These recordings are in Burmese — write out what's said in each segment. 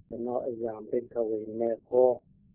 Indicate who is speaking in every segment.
Speaker 1: no ayamเป็นทวีแม่ก็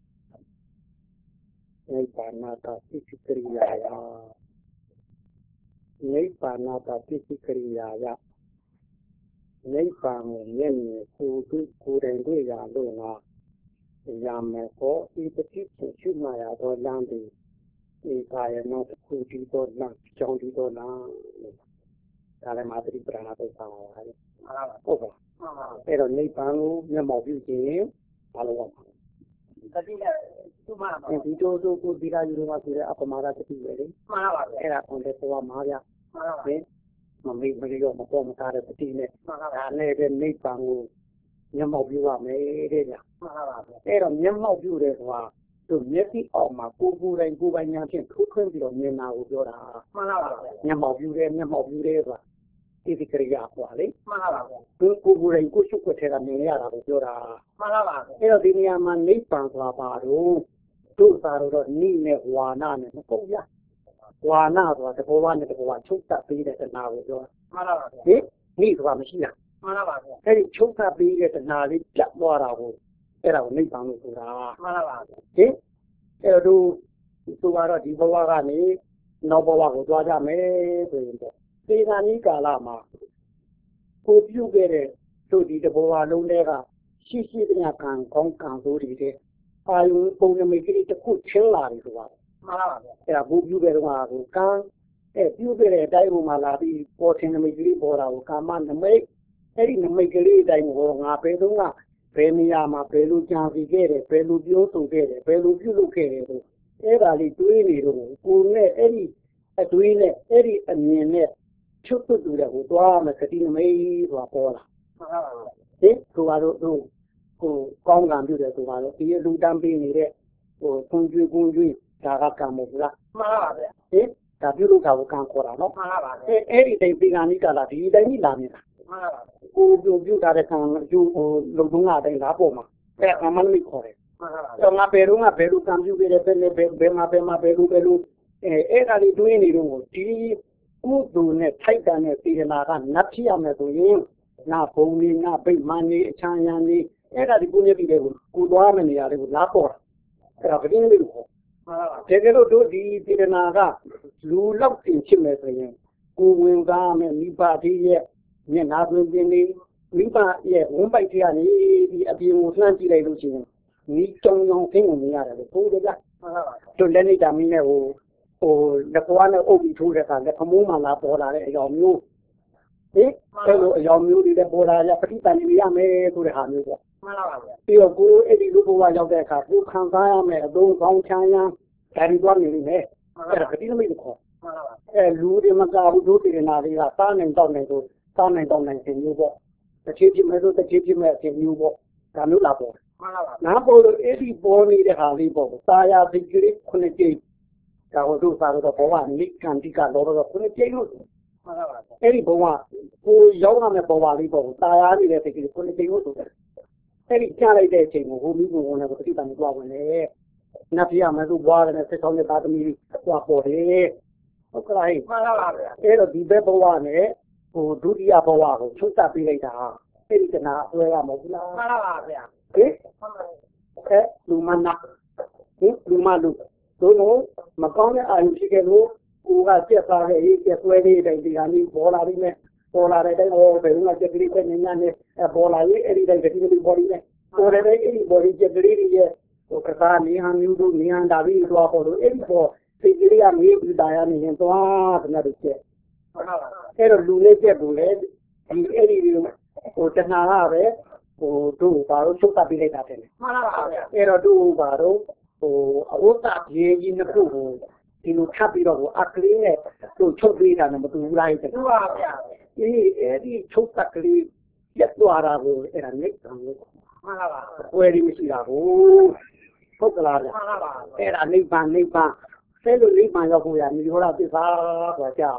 Speaker 1: ในปานาตาพิสิกริยายาในปานาตาพิสิกริยายาในปางเนี่ยคูเรนด้วยยาโลนาayam แม่ก็อีปฏิสุชุมายาตัวลังดีอีกายนคูดีตัวลังจงดีตัวลังဒါလည်းမာသတိပ္ပဏာသိဆောင်ပါလေဟုတ်ပါအဲ့တော့နိဗ္ဗာန်ကိုမျက်မှောက်ပြုခြင်းဘာလို့ရမှာသတိနဲ့သူ့မှာဒီတို့ကိုဒီရာယူလို့ဆိုတဲ့အပမာဒသတိပဲလေမှန်ပါပါအဲ့ဒါကွန်တဲ့ပေါ်မှာဗျာမှန်ပါပါမမေ့မလျော့မပေါ်မသားတဲ့သတိနဲ့ဒါနဲ့ပဲနိဗ္ဗာန်ကိုမျက်မှောက်ပြုရမယ်တဲ့ဗျာမှန်ပါပါအဲ့တော့မျက်မှောက်ပြုတယ်ဆိုတာတို့မျက်စိအောက်မှာကိုယ်တိုင်ကိုယ်ပိုင်ညာဖြင့်ထိုးထွင်းပြီးတော့မြင်တာကိုပြောတာမှန်ပါပါမျက်မှောက်ပြုတယ်ဆိုတာဒီကရိယာကွာလေမှန်ပါပါကိုယ်တိုင်ကိုယ်ရှုပ်ွက်ထဲကမြင်ရတာကိုပြောတာမှန်ပါပါအဲ့တော့ဒီနေရာမှာနိဗ္ဗာန်ဆိုတာဘာတို့သာတော့နိနဲ့ဝါနာနဲ့မကုန်ရဝါနာဆိုတာတဘောဝနဲ့တဘောဝချုပ်တတ်ပြီးတဲ့တဏှာကိုပြောတာမှန်ပါပါဟင်နိဆိုတာမရှိလားမှန်ပါပါအဲ့ဒီချုပ်တတ်ပြီးတဲ့တဏှာလေးပြတ်သွားတာကိုအဲ့ဒါကိုနိဗ္ဗာန်လို့ဆိုတာမှန်ပါပါဟင်အဲ့တော့သူကတော့ဒီဘဝကနေနောက်ဘဝကိုသွားကြမယ်ဆိုရင်ပေါ့သေဂာနိကာလမှာကိုပြုခဲ့တဲ့တို့ဒီတဘောဝလုံးတွေကရှိတဲ့ကံကောင်းကံဆိုတွေတဲ့အာယုပုံနမိတ်ကလေးတစ်ခုချင်းလာပြီဆိုတာမှန်ပါပါအဲ့ဒါကိုပြုခဲ့တော့ကိုကံပြုခဲ့တဲ့အတိုင်းပုံမှာလာပြီးပေါ်ထင်နမိတ်ကလေးပေါ်တာကိုကာမနမိတ်အဲ့ဒီနမိတ်ကလေးအတိုင်းကိုငါဘယ်တော့ကဘယ်နေရာမှာဘယ်လိုကြံစီခဲ့တယ်ဘယ်လိုပြောဆိုခဲ့တယ်ဘယ်လိုပြုလုပ်ခဲ့တယ်လို့အဲ့ဒါလေးတွေးနေတော့ကိုနဲ့အဲ့ဒီအတွေးနဲ့အဲ့ဒီအမြင်နဲ့ချုပ်တူတယ်ဟိုသွားမယ်ခတိနမိတ်ဆိုတာပေါ်လာမှန်ပါပါဟင်သူကတော့ကိုကောင်းကံပြုတယ်သူကတော့ဒီလူတန်းပေးနေတဲ့ခွန်ကျွေးဒါကကံမဟုတ်လားမှန်ပါပါဗျဟင်ဒါပြုလုပ်တာကိုကံခေါ်တာနော်မှန်ပါပါအဲ့ဒီတိုင်းပေဂာနိကလာဒီတိုင်းကြီးလာနေတာမှန်ပါပါကိုပြုထားတဲ့ကံပြုလုံတုံးကအတိုင်းလာပေါ်မှာအဲ့အမှန်မိခေါ်တယ်မှန်ပါပါတော့ငါဘယ်တော့ကဘယ်လိုကံပြုခဲ့တယ်ဘယ်မှာဘယ်လိုအဲ့ဒါလေးတွေးနေတော့ဒီကုသိုလ်နဲ့ထိုက်တန်တဲ့စေတနာကနတ်ဖြစ်ရမယ်ဆိုရင်ငါဘုံနေငါဗိမာန်နေအချမ်းရံနေအဲ့ဒါဒီကိုမြတ်ပြီးတဲ့ကိုသွားမယ့်နေရာလေးကိုလာပေါ်တာအဲ့ဒါဗတိနေလို့ခေါ်တကယ်လို့တို့ဒီစေတနာကလူလောက်တင်ဖြစ်မယ်ဆိုရင်ကိုဝင်သားမယ်မိဘတိရဲ့မျက်နှာသွင်းနေမိဘရဲ့ဝန်းပိုက်တရားနေဒီအပြင်ကိုလှမ်းကြည့်လိုက်လို့ရှိရင်ဒီကြောင်ခင်းကိုမြင်ရတယ်လို့ဘုရားတို့လက်နေတာမင်းနဲ့လက်ကွားနဲ့အုပ်ပြီးထိုးတဲ့အခါလက်ဖမိုးမှလာပေါ်လာတဲ့အကြောင်းမျိုးအဲ့လိုအကြောင်းမျိုးတွေလည်းပေါ်လာရပဋိသန္ဓေရမယ်ဆိုတဲ့ဟာမျိုးပေါ့မှန်ပါပါပြီးတော့ကိုအဲ့ဒီလူဘဝရောက်တဲ့အခါကိုခံစားရမယ်အသုံးကောင်းချမ်းရမ်းဒါတွေသွားနေလိမ့်မယ်အဲ့ဒါပဋိသမိတ်ကိုခေါ်မှန်ပါပါလူတွေမကဘူးတို့တေနာတွေကစားနိုင်တော့နိုင်ဆိုစားနိုင်တော့နိုင်ခြင်းမျိုးပေါ့တစ်ချိန်ဖြစ်မဲ့ဆိုတစ်ချိန်ဖြစ်မဲ့ခြင်းမျိုးပေါ့ဒါမျိုးလာပေါ်မှန်ပါပါနားပေါ်လို့အဲ့ဒီပေါ်နေတဲ့ဟာလေးပေါ့သာယာစိတ်ကလေးခုနှစ်ကြိမ်ဒါကိုတို့စားတော့ဘဝနိကံတိကတော့ခုနှစ်ကြိမ်လို့မှန်ပါပါအဲ့ဒီဘဝကိုရောက်ရမယ့်ဘဝလေးပေါ့သာယာနေတဲ့စိတ်ကလေးခုနှစ်ကြိမ်လို့ဆိုတယ်အဲ့ဒီကြားလိုက်တဲ့အချိန်ကိုဟိုမိကိုဝင်လည်းပဋိသန္ဓေသွားဝင်လေနတ်ပြရမယ်ဆိုဘွားလည်းဆက်ဆောင်တဲ့သားသမီးသွားပေါ်တယ်ဟုတ်ကဲ့မှန်ပါပါအဲ့တော့ဒီဘက်ဘဝနဲ့ဒုတိယဘဝကိုချုပ်တတ်ပေးလိုက်တာအဲ့ဒီကနာအစွဲရမဟုတ်လားမှန်ပါပါဗျာဟင်လူမနာလူမလူတို့မကောင်းတဲ့အာရုံဖြစ်ခဲ့လို့ကိုကပြက်သွားခဲ့ရေးပြက်ဆွဲလေးတိုင်းဒီဟာလေးပေါ်လာပြီးနဲ့ပေါ်လာတဲ့တိုင်းဘယ်လိုမှကြက်ကလေးပဲညညနဲ့ပေါ်လာရေးအဲ့ဒီတိုင်းကြက်ကလေးပေါ်ပြီးနဲ့ပေါ်တဲ့တိုင်းအဲ့ဒီပေါ်ဒီကြက်ကလေးရဲ့ကစားနေဟန်မျိုးတို့နေဟန်ဒါပြီးသွားပေါ်လို့အဲ့ဒီပေါ်စိတ်ကလေးကမေးပြီးတာရနေရင်သွားခဏတို့ကျက်အဲ့တော့လူလေးကျက်ကိုလည်းဒီအဲ့ဒီတဏှာကပဲတို့ဘာလို့ချုပ်တတ်ပြီးလိုက်တာတဲ့မှန်ပါပါအဲ့တော့တို့ဘာလို့အဝတ်အပြေးကြီးနှစ်ခုကိုဒီလိုထပ်ပြီးတော့အကလေးနဲ့တို့ချုပ်ပေးတာနဲ့မတူဘူးလားတဲ့ဟုတ်ပါဗျာအဲ့ဒီချုပ်တက်ကလေးပြတ်သွားတာကိုအဲ့ဒါနိဗ္ဗာန်လို့မှန်ပါပါဝယ်ရမရှိတာကိုဟုတ်ကလားဗျာမှန်ပါပါအဲ့ဒါနိဗ္ဗာန်ဆဲလို့နိဗ္ဗာန်ရောက်ဖို့ရမြေဟောတာသစ္စာဆိုတာကြာ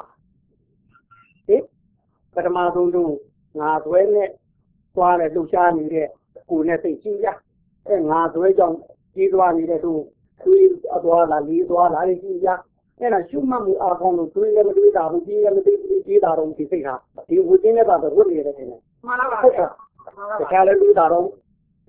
Speaker 1: ပထမဆုံးတို့ငါသွဲနဲ့သွားတယ်လှူရှားနေတဲ့ကိုယ်နဲ့သိချင်းကြငါသွဲကြောင့်ကြီးသွားနေတဲ့သူအသွားလာလေးသွားလာလေးကြီးရအဲ့ဒါရှုမှတ်မှုအားကောင်းလို့တွေးလည်းမတွေးတာဘူးကြီးလည်းမတွေးကြီးတာတော့ဒီစိတ်ဟာဒီဝိသင်းနဲ့ပါတော့ဝတ်နေတယ်ခင်ဗျမှန်ပါပါဟုတ်ကဲ့တခြားလည်းတွေးတာတော့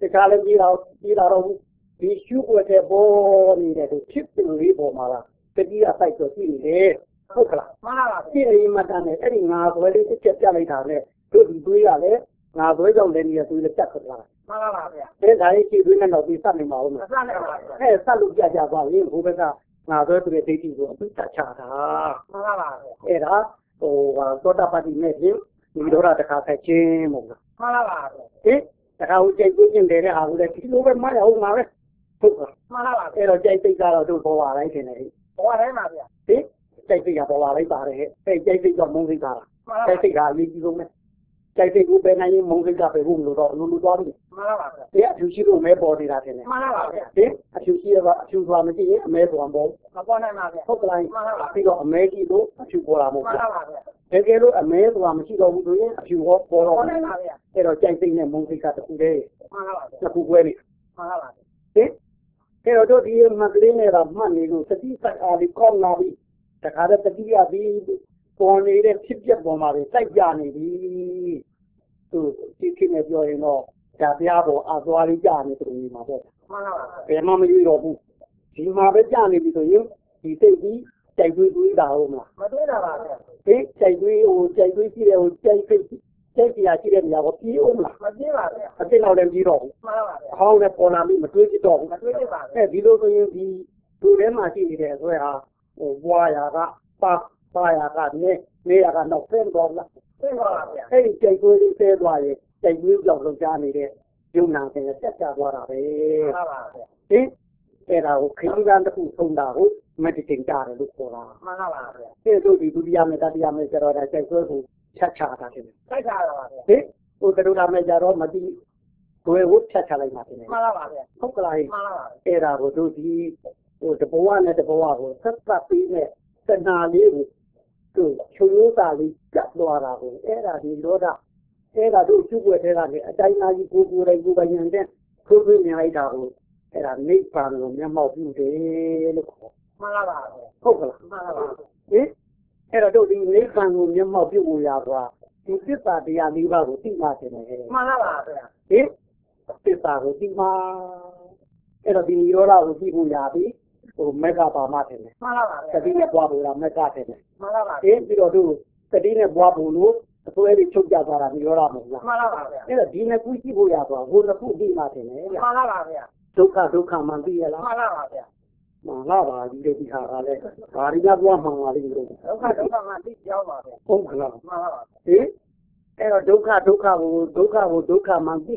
Speaker 1: တခါလည်းကြီးတော့ဒီရှုွက်တဲ့ဘောနေတဲ့သူဖြစ်ပင်လေးပေါ်မှာလားတတိယစိုက်တော့ရှိနေတယ်ဟုတ်ကလားမှန်ပါပါဖြစ်နေမှတန်းနဲ့အဲ့ဒီငါဆွဲလေးတစ်ချက်ပြလိုက်တာနဲ့တို့ဒီသွေးရလဲငါဆွဲကြောင့်လည်းနေရသွေးလည်းပြတ်ခလာမှန်ပါပါဗျာအဲ့ဒါလေးရှိသွေးနဲ့တော့ပြီးစနေမှာဟုတ်မလားစနေပါဗျာအဲ့ဆက်လို့ကြပါရင်ဘိုးဘက်ကငါဆွဲသူရဲ့ဒိဋ္ဌိကိုအပြစ်ချတာမှန်ပါပါအဲ့ဒါသောတာပတိမဲ့ဖြင့်ဒီတော့တခါဆက်ချင်းမို့လားမှန်ပါပါဟင်တခါဦးကြိတ်ကျင်းတယ်တဲ့ဟာကိုလည်းဒီလိုပဲမရအောင်မှာပဲဟုတ်ကဲ့မှန်ပါပါအဲ့တော့ကြိတ်သိကတော့တို့ပေါ်ပါလိုက်တင်တယ်ပေါ်ပါတိုင်းပါဗျာဟင်ကြိတ်သိကပေါ်ပါလိုက်ပါတယ်ဟဲ့အဲ့ကြိတ်သိကမုံသိတာလားကြိတ်သိကအရေးကြီးဆုံးပဲကြိုက်တဲ့ကိုပဲနိုင်ရင်မုံစိတ်ကပဲဘူးလို့တော့လူသွားပြီမှန်ပါပါဗျာအဖြူရှိလို့မဲပေါ်နေတာတင်တယ်မှန်ပါပါဗျာဟင်အဖြူရှိရပါအဖြူသွားမရှိရင်အမဲပေါ်ပေါ်မပေါ်နိုင်ပါဗျာဟုတ်ကလားမှန်ပါပါပြီးတော့အမဲကြီးလို့အဖြူပေါ်လာမို့မှန်ပါပါဗျာတကယ်လို့အမဲသွားမရှိတော့ဘူးဆိုရင်အဖြူဟောပေါ်တော့မှန်ပါဗျာအဲ့တော့ကြိုက်သိနဲ့မုံစိတ်ကတခုတည်းမှန်ပါပါနှစ်ခုကွဲနေမှန်ပါပါဟင်အဲ့တော့တို့ဒီမကလေးနဲ့တော့မှတ်နေလို့စတိစိုက်အားလေးကောင်းလာပြီတခါတော့တတိယပြီးပေါ်နေတဲ့ဖြစ်ပျက်ပေါ်မှာပဲစိုက်ကြနေပြီသူဒီခေတ်နဲ့ပြောရင်တော့ဒါပြားပေါ်အသွားလေးကြာနေတယ်ဒီမှာပေါ့မှန်ပါပါဘယ်မှမရွေးတော့ဘူးဒီမှာပဲကြာနေပြီဆိုရင်ဒီစိတ်ကြီးကြိုက်တွေးတာဟုတ်မလားမတွေးတာပါဗျာဟင်ကြိုက်တွေးရှိတယ်ကြိုက်စိတ်ကြိုက်စီရရှိတဲ့နေရာကိုပြေးအောင်မလားမပြေးပါဗျာအစ်စ်လောက်လည်းပြေးတော့ဘူးမှန်ပါပါဗျာခေါင်းနဲ့ပေါ်လာပြီးမတွေးဖြစ်တော့ဘူးမတွေးဖြစ်ပါဘူးအဲဒီလိုဆိုရင်ဒီသူထဲမှာရှိနေတဲ့အဆွဲဟာဘွားရာကပါရာကနေရာကနောက်ဆင်းသွားလားဆင်းသွားပါဗျာအဲ့ဒီကြိုက်တွေးလေးဆဲသွားရင်ကြိုက်တွေးကြောက်လုံချနေတဲ့ယုံနာတဲ့တက်ကြသွားတာပဲမှန်ပါဗျာဟင်အဲ့ဒါကိုခင်းကန်းတစ်ခုဆုံးတာကိုမက်ဒီတင်ကြတယ်လို့ခေါ်တာမှန်ပါပါဗျာအဲ့တို့ဒီဒုတိယမေတ္တာတရားမေကျတော့တဲ့ကြိုက်တွေးကိုချက်ချတာတယ်ချက်ချတာပါဗျာဟင်ဟိုကရုဏာမေကြတော့မတိကိုယ်ကိုချက်ချလိုက်တာတယ်မှန်ပါပါဗျာဟုတ်ကလားမှန်ပါပါအဲ့ဒါကိုတို့ဒီဟိုတဘဝနဲ့တဘဝကိုဆက်ပတ်ပြီးနဲ့စနာလေးကိုသူချိုးရိုးသားလေးကျပ်သွားတာကိုအဲ့ဒါဒီလောဒအဲ့ဒါတို့ကျုပ်ွယ်ထဲကနေအတိုင်းသားကြီးကိုတိုင်းကိုပိုင်တဲ့ခိုးခွင့်မြင်လိုက်တာကိုအဲ့ဒါနိဗ္ဗာန်ကိုမျက်မှောက်ပြုတယ်လို့ခေါ်မှန်ပါပါဟုတ်ကလားမှန်ပါပါဟင်အဲ့တော့တို့ဒီနိဗ္ဗာန်ကိုမျက်မှောက်ပြုဖို့ရသွားဒီသစ္စာတရား၄ပါးကိုသိမှတင်တယ်မှန်ပါပါဗျာဟင်သစ္စာကိုသိမှအဲ့တော့ဒီရောဓကိုသိဖို့ရပြီဟိုမက်ကပါမတယ်မှန်ပါပါတတိနဲ့ပွားဖို့လားမက်ကတယ်မှန်ပါပါပြီးတော့တို့တတိနဲ့ပွားဖို့လို့အစွဲလေးချုပ်ကြသွားတာမျိုးရမှာလားမှန်ပါပါဗျာအဲ့တော့ဒီနှစ်ခုရှိဖို့ရသွားဟိုတစ်ခုပြီးမှတယ်လေမှန်ပါပါဗျာဒုက္ခမှန်သိရလားမှန်ပါပါဗျာမှန်ပါပါဒီဒီဟာကလည်းဘာရင်းပွားမှန်ပါလိမ့်လို့ဒုက္ခမှန်သိကြောင်းပါဗျာဟုတ်ကလားမှန်ပါပါဟင်အဲ့တော့ဒုက္ခမှန်သိမှဟင်အဲ့တော့ဒုက္ခမှန်သိ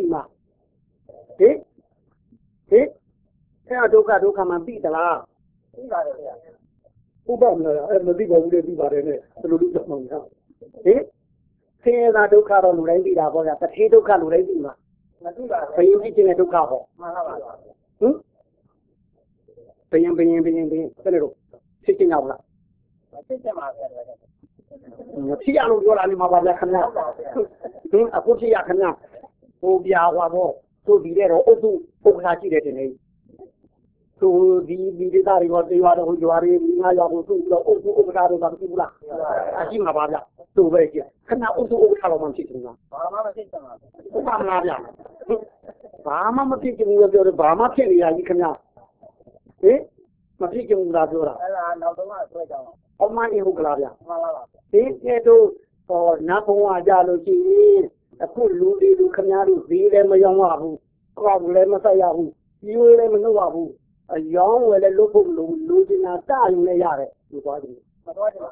Speaker 1: သလားသိပါတယ်ဗျာဥပမာအဲ့မသိပါဘူးလေသိပါတယ်နဲ့ဘယ်လိုလုပ်ကြမှာလဲဟင်ဆင်းရဲတာဒုက္ခတော့လူတိုင်းသိတာပေါ့ဗျာတထေဒုက္ခလူတိုင်းသိမှာမသိပါဘူးဘယင်းဖြစ်ခြင်းဒုက္ခဟောမှန်ပါပါဟင်ဘယင်းဘယ်လိုလုပ်ဖြစ်ခြင်းရောက်လားမဖြစ်ခြင်းပါဗျာမဖြစ်ရလို့ပြောတာနေမှာပါဗျာခင်ဗျာဟင်အခုဖြစ်ရခင်ဗျာဟိုပြာဟွာတော့သူဒီတဲ့တော့အုပ်စုပုံခါရှိတယ်တင်နေသူဒီဒေသတွေတော့တရားတော်ကြွားရည်ငါရောက်ဖို့သူ့တော့အုပ်စုဥပဒါတော့မရှိဘူးလားအရှိမှာပါဗျသူပဲကြည့်ခဏအုပ်စုဥပဒါတော့မှဖြစ်နေတာဘာမှမဖြစ်ချင်ပါဘူးဘာမှမလားဗျဘာမှမဖြစ်ချင်ဘူးပြောတယ်ဘာမှဖြစ်နေရကြီးခင်ဗျဟင်မဖြစ်ချင်ဘူးလားပြောတာအဲ့ဒါနောက်တော့ဆွဲကြအောင်အမှန်ကြီးဟုတ်ကလားဗျမှန်ပါပါဒီကဲတော့နာဘုံကကြလို့ရှိရင်အခုလူခင်ဗျားတို့ဈေးလည်းမရောင်းရဘူးကောက်လည်းမဆက်ရဘူးကြီးဝေးလည်းမလုပ်ရဘူးအယောင်းဝယ်လည်းလုပ်ဖို့လူကျင်တာတရုံနဲ့ရတယ်သူသွားတယ်မသွားချင်ပါ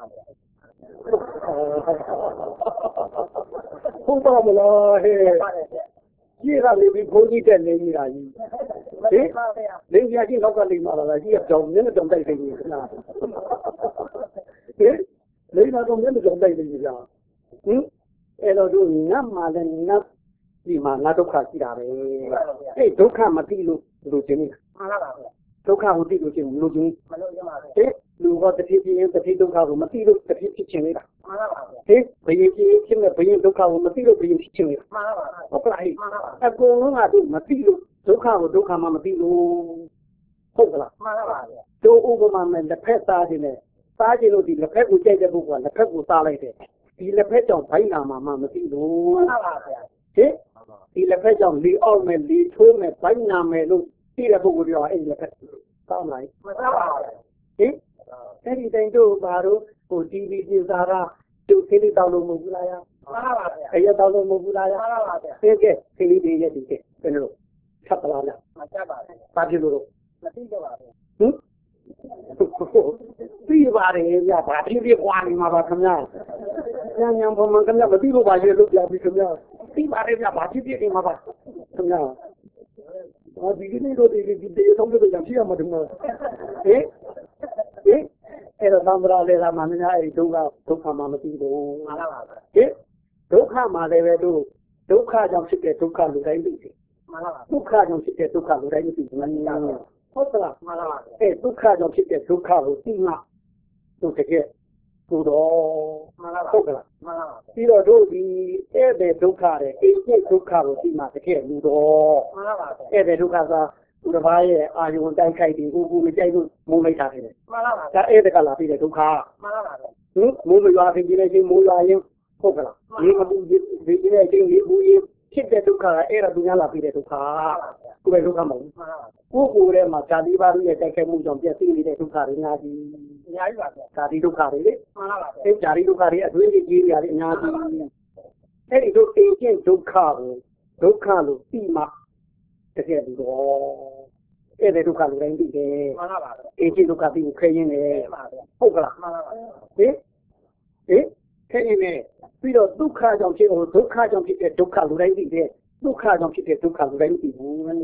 Speaker 1: ဘူးဟုတ်ပါမလားဟဲ့ကြီးကလေဘုန်းကြီးတက်နေကြီးတာကြီးဟင်လင်းပြကြီးနောက်ကလိမ့်มาလားကြီးကကြောင်မျက်နှာကြောင်တိုက်နေပြီခဏဟင်လိမ့်လာတော့မျက်နှာကြောင်တိုက်နေပြီလားဟင်အဲ့တော့တို့ငတ်မှလည်းငတ်ဒီမှာငါဒုက္ခရှိတာပဲအဲ့ဒုက္ခမသိလို့လူချင်းနေတာမှန်ပါပါဒုက္ခကိုသိလို့ချင်းလူချင်းမလို့ရမှာပဲဟဲ့လူကတတိယဒုက္ခကိုမသိလို့တတိဖြစ်ချင်းနေတာမှန်ပါပါဟဲ့ဘယင်ဖြစ်နေဘယင်ဒုက္ခကိုမသိလို့ဘယင်ဖြစ်ချင်းနေတာမှန်ပါပါဟုတ်ကဲ့မှန်ပါပါအကုန်လုံးကသူမသိလို့ဒုက္ခကိုဒုက္ခမှမသိလို့ဟုတ်ကလားမှန်ပါပါတို့ဥပမာနဲ့လက်ဖက်စားခြင်းနဲ့စားခြင်းလို့ဒီလက်ဖက်ကိုကြိုက်တဲ့ပုဂ္ဂိုလ်ကလက်ဖက်ကိုစားလိုက်တယ်ဒီလက်ဖက်ကြောင့်ဘိုင်းနာမှာမသိလို့မှန်ပါပါဟဲ့ဒီလက်ဖက်ကြောင့်လီအောက်မဲ့လီထိုးမဲ့ဘိုင်းနာမဲ့လို့ဒီတဲ့ပုဂ္ဂိုလ်ပြောအဲ့ဒီလက်ဖက်ကောင်းလားမကောင်းပါဘူးဟင်အဲ့ဒီတိုင်တို့ဘာလို့ဟို TV ပြည်စားကသူခေလေးတောက်လို့မဟုတ်ဘူးလားရမှန်ပါပါဗျာအဲ့ရတောက်လို့မဟုတ်ဘူးလားရမှန်ပါပါဗျာသိခဲ့ခေလေးတွေရဲ့ဒီကဲဘယ်လိုဖြတ်ပလားလားမဖြတ်ပါဘူးဘာဖြစ်လို့မသိတော့ပါဘူးဟင်ပြီးပါတယ်ဗျာဘာဖြစ်ဖြစ်ကွာနေမှာပါခင်ဗျာညံဘုံမခင်ဗျာမသိလို့ပါရဲ့လို့ပြပြီးခင်ဗျာပြီးပါတယ်ဗျာဘာဖြစ်ဖြစ်နေမှာပါခင်ဗျာဒီကနေ့တော့ဒီဆုံးဖြတ်ကြဖြစ်ရမှာတူမဟင်အဲ့တော့သံဃာလေသာမင်းများအဲ့ဒီဒုက္ခမှမသိဘူးမှန်ပါပါဟင်ဒုက္ခမှလည်းပဲတို့ဒုက္ခကြောင့်ဖြစ်တဲ့ဒုက္ခလူတိုင်းသိတယ်မှန်ပါပါဒုက္ခကြောင့်ဖြစ်တဲ့ဒုက္ခလူတိုင်းသိတယ်မှန်ပါပါဟုတ်ကလားမှန်ပါပါအဲ့ဒုက္ခကြောင့်ဖြစ်တဲ့ဒုက္ခကိုသိမှတို့တကယ်ကိုတော့မှန်ပါပါဟုတ်ကလားမှန်ပါပါပြီးတော့တို့ဒီဧည့်သည်ဒုက္ခတဲ့အိတ်ဒုက္ခကိုသိမှတကယ်လူတော့မှန်ပါပါဧည့်သည်ဒုက္ခကသူတစ်ပါးရဲ့အာယုံတိုက်ခိုက်ပြီးကိုမကြိုက်လို့မုန်းလိုက်တာတယ်မှန်ပါပါဒါဧည့်သည်ကလာပြီးတဲ့ဒုက္ခမှန်ပါပါဟင်မိုးမရွာခင်ကြီးနေချင်းမိုးရွာရင်ဟုတ်ကလားဒီမပူဒီနေချင်းဒီဘူးရင်ဖြစ်တဲ့ဒုက္ခကအဲ့ဒါသူများလာပြီးတဲ့ဒုက္ခကိုပဲဒုက္ခမဟုတ်ဘူးကိုယ်ထဲမှာဇာတိပါရုရဲ့တိုက်ခိုက်မှုကြောင့်ပြည့်စည်နေတဲ့ဒုက္ခတွေအများကြီးအများကြီးပါဗျာဇာတိဒုက္ခတွေလေမှန်ပါပါအဲ့ဇာတိဒုက္ခတွေအတွင်းကြီးကြီးတွေအများကြီးအဲ့ဒီတို့အင်းဒုက္ခကိုဒုက္ခလို့ပြီးမှတကယ်ပြီးတော့အဲ့ဒီဒုက္ခလူတိုင်းသိတယ်မှန်ပါပါအင်းဒုက္ခပြီးကိုခဲရင်းတယ်ဟုတ်ကလားမှန်ပါပါဟင်ခဲရင်းတယ်ပြီးတော့ဒုက္ခကြောင့်ဖြစ်ဒုက္ခကြောင့်ဖြစ်တဲ့ဒုက္ခလူတိုင်းသိတယ်ဒုက္ခကြောင့်ဖြစ်တဲ့ဒုက္ခလူတိုင်းသိဘူးဟင်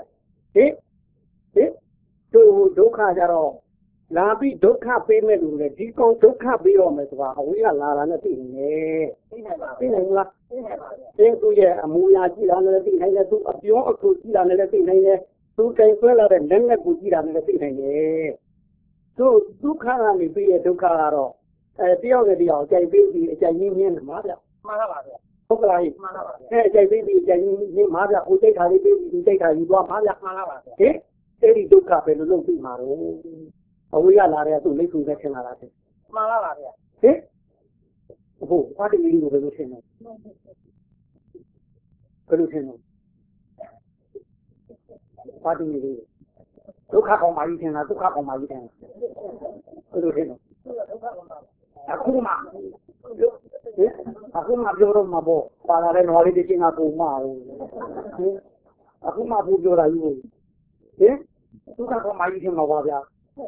Speaker 1: တို့ဒုက္ခကြတော့လာပြီးဒုက္ခပေးမဲ့လူတွေဒီကောင်ဒုက္ခပေးတော့မယ်ဆိုတာအဝေးကလာတာနဲ့သိနေသိနိုင်ပါသိနိုင်လားသိနိုင်ပါသူရဲ့အမူအရာကြည့်တာနဲ့သိနိုင်တယ်သူအပြောအကူကြည့်တာနဲ့သိနိုင်တယ်သူတိုင်ဆွဲလာတဲ့လက်နဲ့ကိုကြည့်တာနဲ့သိနိုင်တယ်သူဒုက္ခကနေပြီးရဲ့ဒုက္ခကတော့တယောက်နဲ့တယောက်အကြိုက်ပြီးအကြိုက်ရင်းမြင်းမှာဗျမှန်ပါပါဗျဟုတ်ကလားမှန်ပါပါအကြိုက်ပြီးအကြိုက်ရင်းမှာဗျဟိုစိတ်ခါလေးပြီးဒီစိတ်ခါယူသွားမှာဗျမှန်ပါပါဟင်အဲ့ဒီဒုက္ခပဲလို့လုပ်ပြီးမှာတော့အဝေးကလာတဲ့သူလက်ခုပဲထင်လာတာတဲ့မှန်ပါပါဗျဟင်ဟုတ်ဘာတည်းလေးကိုပဲလို့ထင်တယ်ဘယ်လိုထင်လဲဘာတည်းလေးဒုက္ခကောင်မကြီးထင်လားဒုက္ခကောင်မကြီးထင်လားဘယ်လိုထင်လဲအခုမှပြောတော့မှာပေါ့ပါလာတဲ့နွားလေးတစ်ချင်းကပုံမှာဟင်အခုမှပြောတာယူဟင်ဒုက္ခကောင်မကြီးထင်မှာပါဗျာ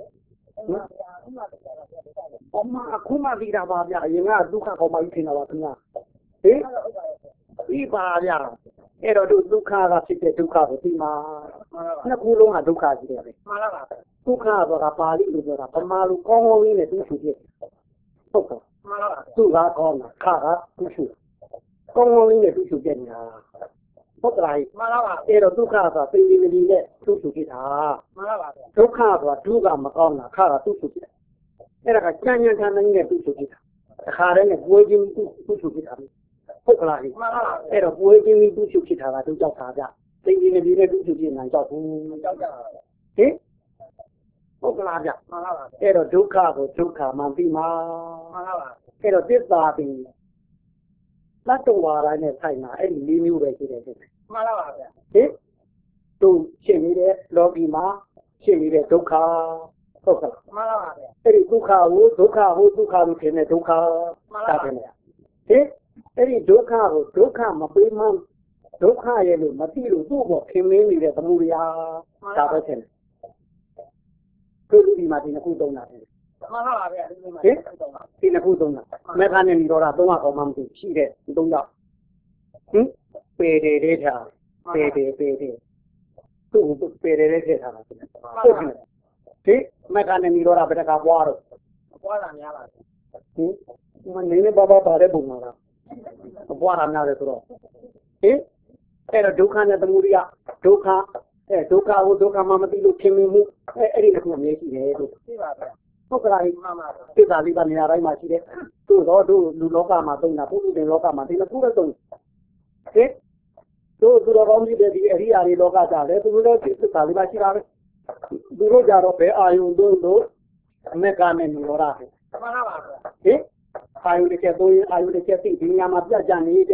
Speaker 1: အမအခုမှသိတာပါဗျာအရင်ကဒုက္ခကောင်မကြီးထင်တာပါခင်ဗျာဟင်ဒီပါဗျာအဲ့တော့ဒုက္ခကဖြစ်တဲ့ဒုက္ခကိုသိမှာနှစ်ခုလုံးကဒုက္ခကြီးတယ်ပဲမှန်ပါပါဒုက္ခဆိုတာပါဠိလိုပြောတာဗမာလိုကောင်းကောင်းလေးနဲ့သူ့ဖြစ်ဟုတ်ကဲ့မှန်ပါပါသူကကောင်းတာခါကသူ့ဖြစ်ကောင်းကောင်းလေးနဲ့သူ့ဖြစ်ပြနေတာဟုတ်ကဲ့မှန်ပါပါအဲ့တော့ဒုက္ခဆိုတာပိဋိမဏီနဲ့သူ့ဖြစ်တာမှန်ပါပါဒုက္ခဆိုတာဒုက္ခမကောင်းတာခါကသူ့ဖြစ်အဲ့ဒါကကြံ့ကြံ့ထန်ထန်နဲ့သူ့ဖြစ်တာတခါတည်းနဲ့ပွေးချင်းသူ့ဖြစ်တာဟုတ်ကလားမှန်ပါပါအဲ့တော့ပွေးချင်းသူ့ဖြစ်တာကသူကြောက်တာဗျပိဋိမဏီနဲ့သူ့ဖြစ်နိုင်ကြောက်ဘူးကြောက်ကြပါဟင်ဟုတ်ကလားဗျမှန်ပါပါအဲ့တော့ဒုက္ခကိုဒုက္ခမှန်ပြီးမှာမှန်ပါပါအဲ့တော့သစ္စာပြီးသတ္တဝါတိုင်းနဲ့ဆိုင်တာအဲ့ဒီ၄မျိုးပဲရှိတယ်မှန်ပါပါဗျဟင်သူရှင်းနေတဲ့လောကီမှာရှင်းနေတဲ့ဒုက္ခဟုတ်ကလားမှန်ပါပါဗျအဲ့ဒီဒုက္ခကိုဒုက္ခလို့ထင်တဲ့ဒုက္ခတာတယ်ဟင်အဲ့ဒီဒုက္ခကိုဒုက္ခမပေးမှဒုက္ခရဲ့လို့မသိလို့သူ့ဘောခင်မင်းနေတဲ့သမှုရိယာဒါပဲထင်တယ်သူဒီမှာဒီနှစ်ခုသုံးတာတယ်မှန်ပါပါဗျာဒီမှာဒီနှစ်ခုသုံးတာမေခနဲ့និရောဓသုံးအောင်မှမသိရှိတဲ့သုံးယောက်ဟင်ပေတယ်တဲ့ထားပေတယ်သူ့ပေတယ်တဲ့ထည့်ထားတာဟုတ်ကဲ့ဒီမေခနဲ့និရောဓဘယ်တကပွားတော့ပွားတာများပါဟင်မနေနေဘာပါတဲ့ပုံမှာလားပွားတာများတယ်ဆိုတော့ဟင်အဲ့တော့ဒုက္ခနဲ့သမုဒိယဒုက္ခဒုက္ခကိုဒုက္ခမှမသိလို့ခင်မင်မှုအဲ့ဒီတစ်ခုအမြဲရှိတယ်လို့သိပါဗျာဟုတ်ကဲ့မှန်ပါသစ္စာလေးပါနေရာတိုင်းမှာရှိတယ်သူ့တော့တို့လူလောကမှာသုံးတာပုထုဇဉ်လောကမှာဒီတစ်ခုလည်းသုံးဟင်တို့သူတော်ကောင်းကြီးတဲ့ဒီအရိယာတွေလောကကြတယ်သူတို့လည်းသစ္စာလေးပါရှိတာပဲသူတို့ကြတော့ဘယ်အာယုံတို့အမေကနဲ့နေရောတာမှန်ပါပါဟင်အာယုတစ်ချက်သုံးရင်အာယုတစ်ချက်သိဒီညမှာပြတ်ကြနေတဲ့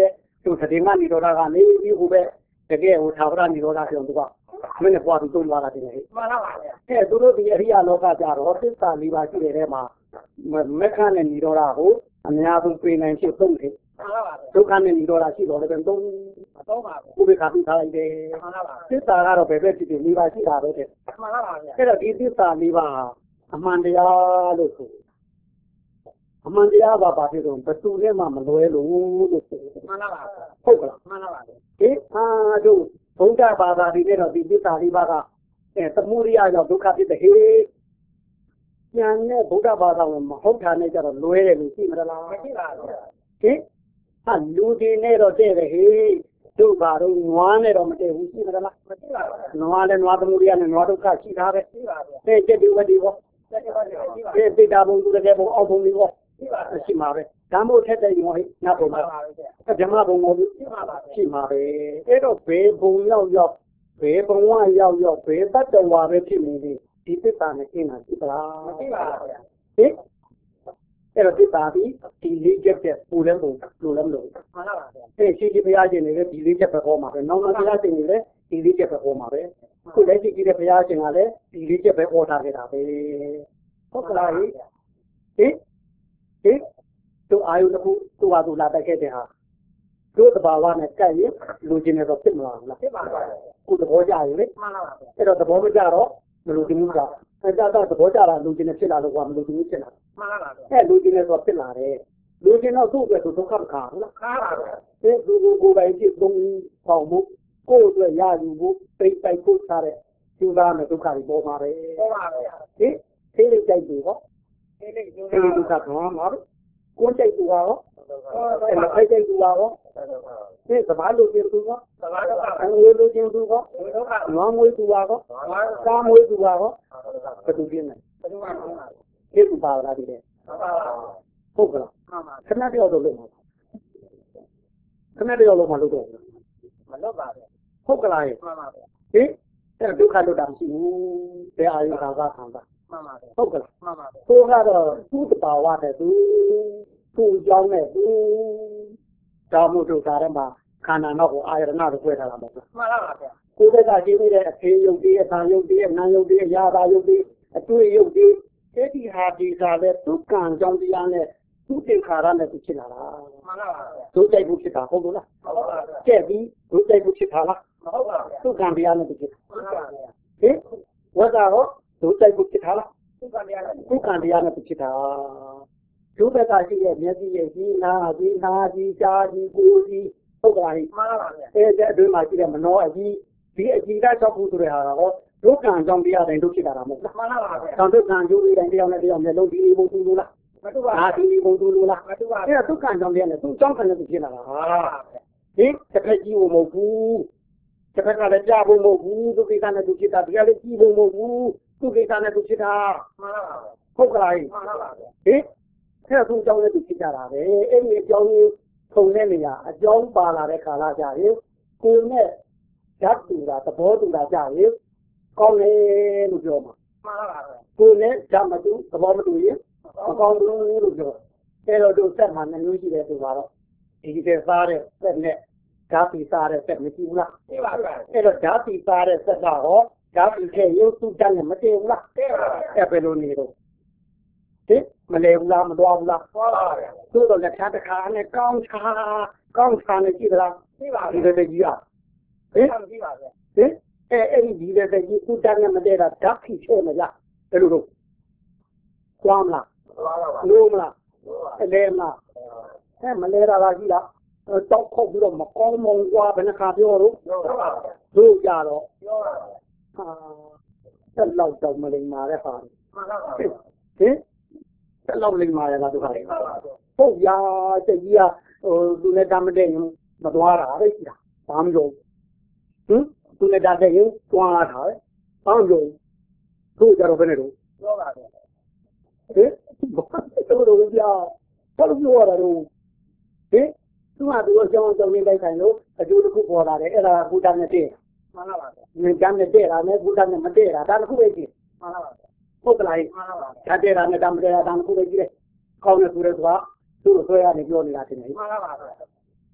Speaker 1: သူတည်ငါနေတော့တာကနေပြီးဟိုပဲတကယ်ဟိုသာဝရနေတော့တာပြောသူကမင်းနဲ့ပွားပြီးသုံးသွားတာတင်လေမှန်ပါပါဗျာသူတို့ဒီအရိယာလောကကြတော့သစ္စာ၄ပါးရှိတဲ့ထဲမှာမက္ခနဲ့နေတော့တာကိုအများဆုံးပြင်နိုင်ဖြစ်သုံးတယ်မှန်ပါပါဒုက္ခနဲ့နေတော့တာရှိတော့လည်းသုံးပါဘူးဥပေက္ခပြုထားလိုက်တယ်မှန်ပါပါသစ္စာကတော့ဘယ်ပဲဖြစ်ဖြစ်၄ပါးရှိတာပဲတဲ့မှန်ပါပါဗျာအဲ့တော့ဒီသစ္စာ၄ပါးအမှန်တရားလို့ဆိုအမှန်တရားပါဖြစ်တော့ဘယ်သူနဲ့မှမလွဲလို့ဆိုမှန်ပါပါဟုတ်ကလားမှန်ပါပါဒီတို့ဘုရားဘာသာဒီနဲ့တော့ဒီသစ္စာ၄ပါးကသမုဒိယရောက်ဒုက္ခဖြစ်တဲ့ဟေးဉာဏ်နဲ့ဗုဒ္ဓဘာသာဝင်မဟုတ်တာနဲ့ကြတော့လွဲတယ်လို့ရှိမလားမရှိပါဘူးဟင်လူဒီနဲ့တော့တဲ့ဟေးတို့ဘာတော့နွားနဲ့တော့မတည့်ဘူးရှိမလားမရှိပါဘူးနွားနဲ့နွားသမုဒိယနဲ့နွားဒုက္ခရှိတာပဲရှိပါဘူးတဲ့ကျက်ဒီဝတိဘောတဲ့ပိတာဘုံသူတကယ်ဘုံအောက်ဘုံလေးဘောရှိမှာပဲဓမ္မို့ထက်တဲ့ရောဟိနတ်ဘုံမှာဓမ္မဘုံကိုရှိမှာပဲအဲ့တော့ဘေးဘုံရောက်ဘေးဘဝရောက်ဘေးတတ္တဝါပဲဖြစ်နေတယ်ဒီသစ္စာနဲ့ကျင်းတာရှိပါလားမရှိပါဘူးဗျာဟင်အဲ့တော့သစ္စာဒီလေးချက်တဲ့ပူလဲပုံလူလဲမလို့မှန်ပါပါဗျာအဲ့ရှိဘုရားရှင်နေတဲ့ဒီလေးချက်ပဲဟောမှာပဲနောက်ဘုရားရှင်နေတဲ့ဒီလေးချက်ပဲဟောမှာပဲခုလက်ရှိကြီးတဲ့ဘုရားရှင်ကလည်းဒီလေးချက်ပဲဟောထားခဲ့တာပဲဟုတ်ကလားဟင်တို့အာယုတစ်ခုသူ့ဟာသူလာတက်ခဲ့တဲ့ဟာတို့တဘာဝနဲ့ကြက်ရင်လူချင်းတွေတော့ဖြစ်မလာဘူးလားဖြစ်ပါပါခုသဘောကျရင်လေမှန်ပါပါအဲ့တော့သဘောမကျတော့မလူချင်းကအဲ့တော့သဘောကျတာလူချင်းတွေဖြစ်လာလို့ကမလူချင်းဖြစ်လာမှန်ပါပါအဲ့လူချင်းတွေတော့ဖြစ်လာတယ်လူချင်းတော့သူ့အတွက်ဒုက္ခမခါဘူးလားခါပါပါအဲ့သူကိုယ်ပိုင်ဖြစ်သုံးပေါမှုကိုယ့်အတွက်ရယူဖို့ပိတ်ပိုက်ဖို့ထားတဲ့ကျူသားနဲ့ဒုက္ခတွေပေါ်မှာပဲပေါ်ပါဗျာဟင်သေးလေးကြိုက်ပြီဟောသေးလေးဒုက္ခခေါ်မှာကိုယ်ကြိုက်သူရောအဲ့လိုကြိုက်သူရောဒီသဘာလို့ပြင်သူရောသဘာတော့အဝေးလို့ပြင်သူရောနွားမွေးသူရောကားမွေးသူရောဘယ်သူပြင်လဲဘယ်သူမှမဟုတ်ပါဘူးဒီပါလာတယ်ဟုတ်ကလားခဏတယောက်တော့လုပ်မှာခဏတယောက်လုံးမလုပ်တော့ဘူးမလုပ်ပါဘူးဟုတ်ကလားမှန်ပါဗျာဟင်အဲ့ဒုက္ခလွတ်တာမရှိဘူးဘယ်အာယုခံစားခံတာမှန်ပါဗျာဟုတ်ကလားမှန်ပါဗျာကိုကတော့သူ့တဘာဝတဲ့သူကြောင်းနဲ့တောင်းမှုတို့သားထဲမှာခန္ဓာနောက်ကိုအာရဏတို့ဖွဲ့ထားတာပေါ့မှန်ပါပါဗျာကိုယ်ကရှိနေတဲ့အဖေယုတ်ကြီးအသာယုတ်ကြီးအနံယုတ်ကြီးအရာသာယုတ်ကြီးအတွေ့ယုတ်ကြီးအဲ့ဒီဟာဒီသာပဲသူကံကြောင့်တရားနဲ့သူသင်္ခါရနဲ့သူဖြစ်လာတာမှန်ပါပါဗျာဒုကြိုက်မှုဖြစ်တာဟုတ်လို့လားဟုတ်ပါပါကျက်ပြီးဒုကြိုက်မှုဖြစ်တာလားဟုတ်ပါဗျာသူကံတရားနဲ့သူဖြစ်တာမှန်ပါဗျာဟင်ဝတ်တာတော့ဒုကြိုက်မှုဖြစ်တာလားသူကံတရားနဲ့သူဖြစ်တာဒုက္ခကရှိတဲ့မျက်စိရဲ့ကြီးနာကြီးကြားကြီးကိုယ်ကြီးဟုတ်ကဲ့မှန်ပါပါဗျာအဲ့ဒီအတွင်းမှာရှိတဲ့မနောအကြီးဒီအကြီးက၆ခုဆိုတဲ့ဟာတော့ဒုက္ခကြောင့်တရားတိုင်းဒုက္ခတာမဟုတ်လားမှန်ပါပါဗျာတောင်ဒုက္ခကျိုးတိုင်းတရားနဲ့တရားမျက်လုံးဒီဘုံသူလို့လားမတူပါဘူးဒီဘုံသူလို့လားမတူပါဘူးအဲ့ဒါဒုက္ခကြောင့်တရားနဲ့သူကြောင့်ခံနေသူဖြစ်လာတာဟာဒီတစ်ဖက်ကြီးကိုမဟုတ်ဘူးတစ်ဖက်ကလည်းကြားဖို့မဟုတ်ဘူးဒုက္ခနဲ့သူဖြစ်တာဒီကလည်းကြီးဖို့မဟုတ်ဘူးဒုက္ခနဲ့သူဖြစ်တာမှန်ပါပါဟုတ်ကဲ့မှန်ပါပါဟင်အဲ့ဒါသူ့အကြောင်းနဲ့သူဖြစ်ကြတာပဲအဲ့ဒီအကြောင်းကိုထုံတဲ့နေရာအကြောင်းပါလာတဲ့ခါလာကြရင်ကိုယ်နဲ့ဓာတ်တူတာသဘောတူတာကြရင်ကောင်းတယ်လို့ပြောမှာမှန်ပါပါကိုယ်နဲ့ဓာတ်မတူသဘောမတူရင်မကောင်းဘူးလို့ပြောအဲ့တော့တို့စက်မှာနှမျိုးရှိတယ်ဆိုတော့ဒီတဲ့စားတဲ့စက်နဲ့ဓာတ်ပြီးစားတဲ့စက်မရှိဘူးလားသိပါပါအဲ့တော့ဓာတ်ပြီးစားတဲ့စက်ကတော့ဓာတ်ပြီးခဲ့ရုပ်စုတန်းနဲ့မတည့်ဘူးလားသိပါပါအဲ့ဘယ်လိုနေတော့ဒီမလဲဘူးလားမတော်ဘူးလားသွားပါဗျာသို့တော့လက်ချတစ်ခါနဲ့ကောင်းချာနဲ့ကြည့်သလားသိပါပြီဒီတဲ့ကြီးอ่ะဟင်ကြည့်ပါဗျာဟင်အဲ့ဒီတဲ့ကြီးသူတန်းနဲ့မတည့်တာဓာတ်ဖြစ်ချဲမလားဘယ်လိုတော့သွားမလားသွားပါပါလို့မလားအလဲမလားမလဲတာလားကြီးလားတောက်ခုတ်ပြီးတော့မကောင်းမုံကွာဘယ်နှခါပြောတော့တို့ကြတော့ပြောပါဟာတက်လောက်တော့မလိမ္မာတဲ့ဟာမှန်ပါပါဟင်တက်လောက်လိမ္မာရလားတို့ခါဟုတ်ရာတကြီးကသူနဲ့တမ်းတဲ့ရင်မသွားတာပဲကြီးတာဘာမှမလုပ်ဟင်သူနဲ့တမ်းတဲ့ရင်သွားတာပဲဘာမှမလုပ်တို့ကြတော့ဘယ်နဲ့တော့ပြောပါဗျာဟင်တို့ကြာဘာလို့ပြောရတာတော့ဟင်သူကသူအကြောင်းနေလိုက်ခိုင်းလို့အကျိုးတစ်ခုပေါ်လာတယ်အဲ့ဒါကဘုဒ္ဓနဲ့တည်းမှန်ပါပါဉာဏ်ကမ်းနဲ့တည်းတာနဲ့ဘုဒ္ဓနဲ့မတည်းတာဒါတစ်ခုပဲကြည့်မှန်ပါပါဟုတ်ကလားမှန်ပါပါဓာတ်တည်းတာနဲ့တမ်းမတည်းတာဒါတစ်ခုပဲကြည့်တယ်ကောင်းတယ်ဆိုတော့သူ့ဆွဲရနေပြောနေတာတင်တယ်မှန်ပါပါ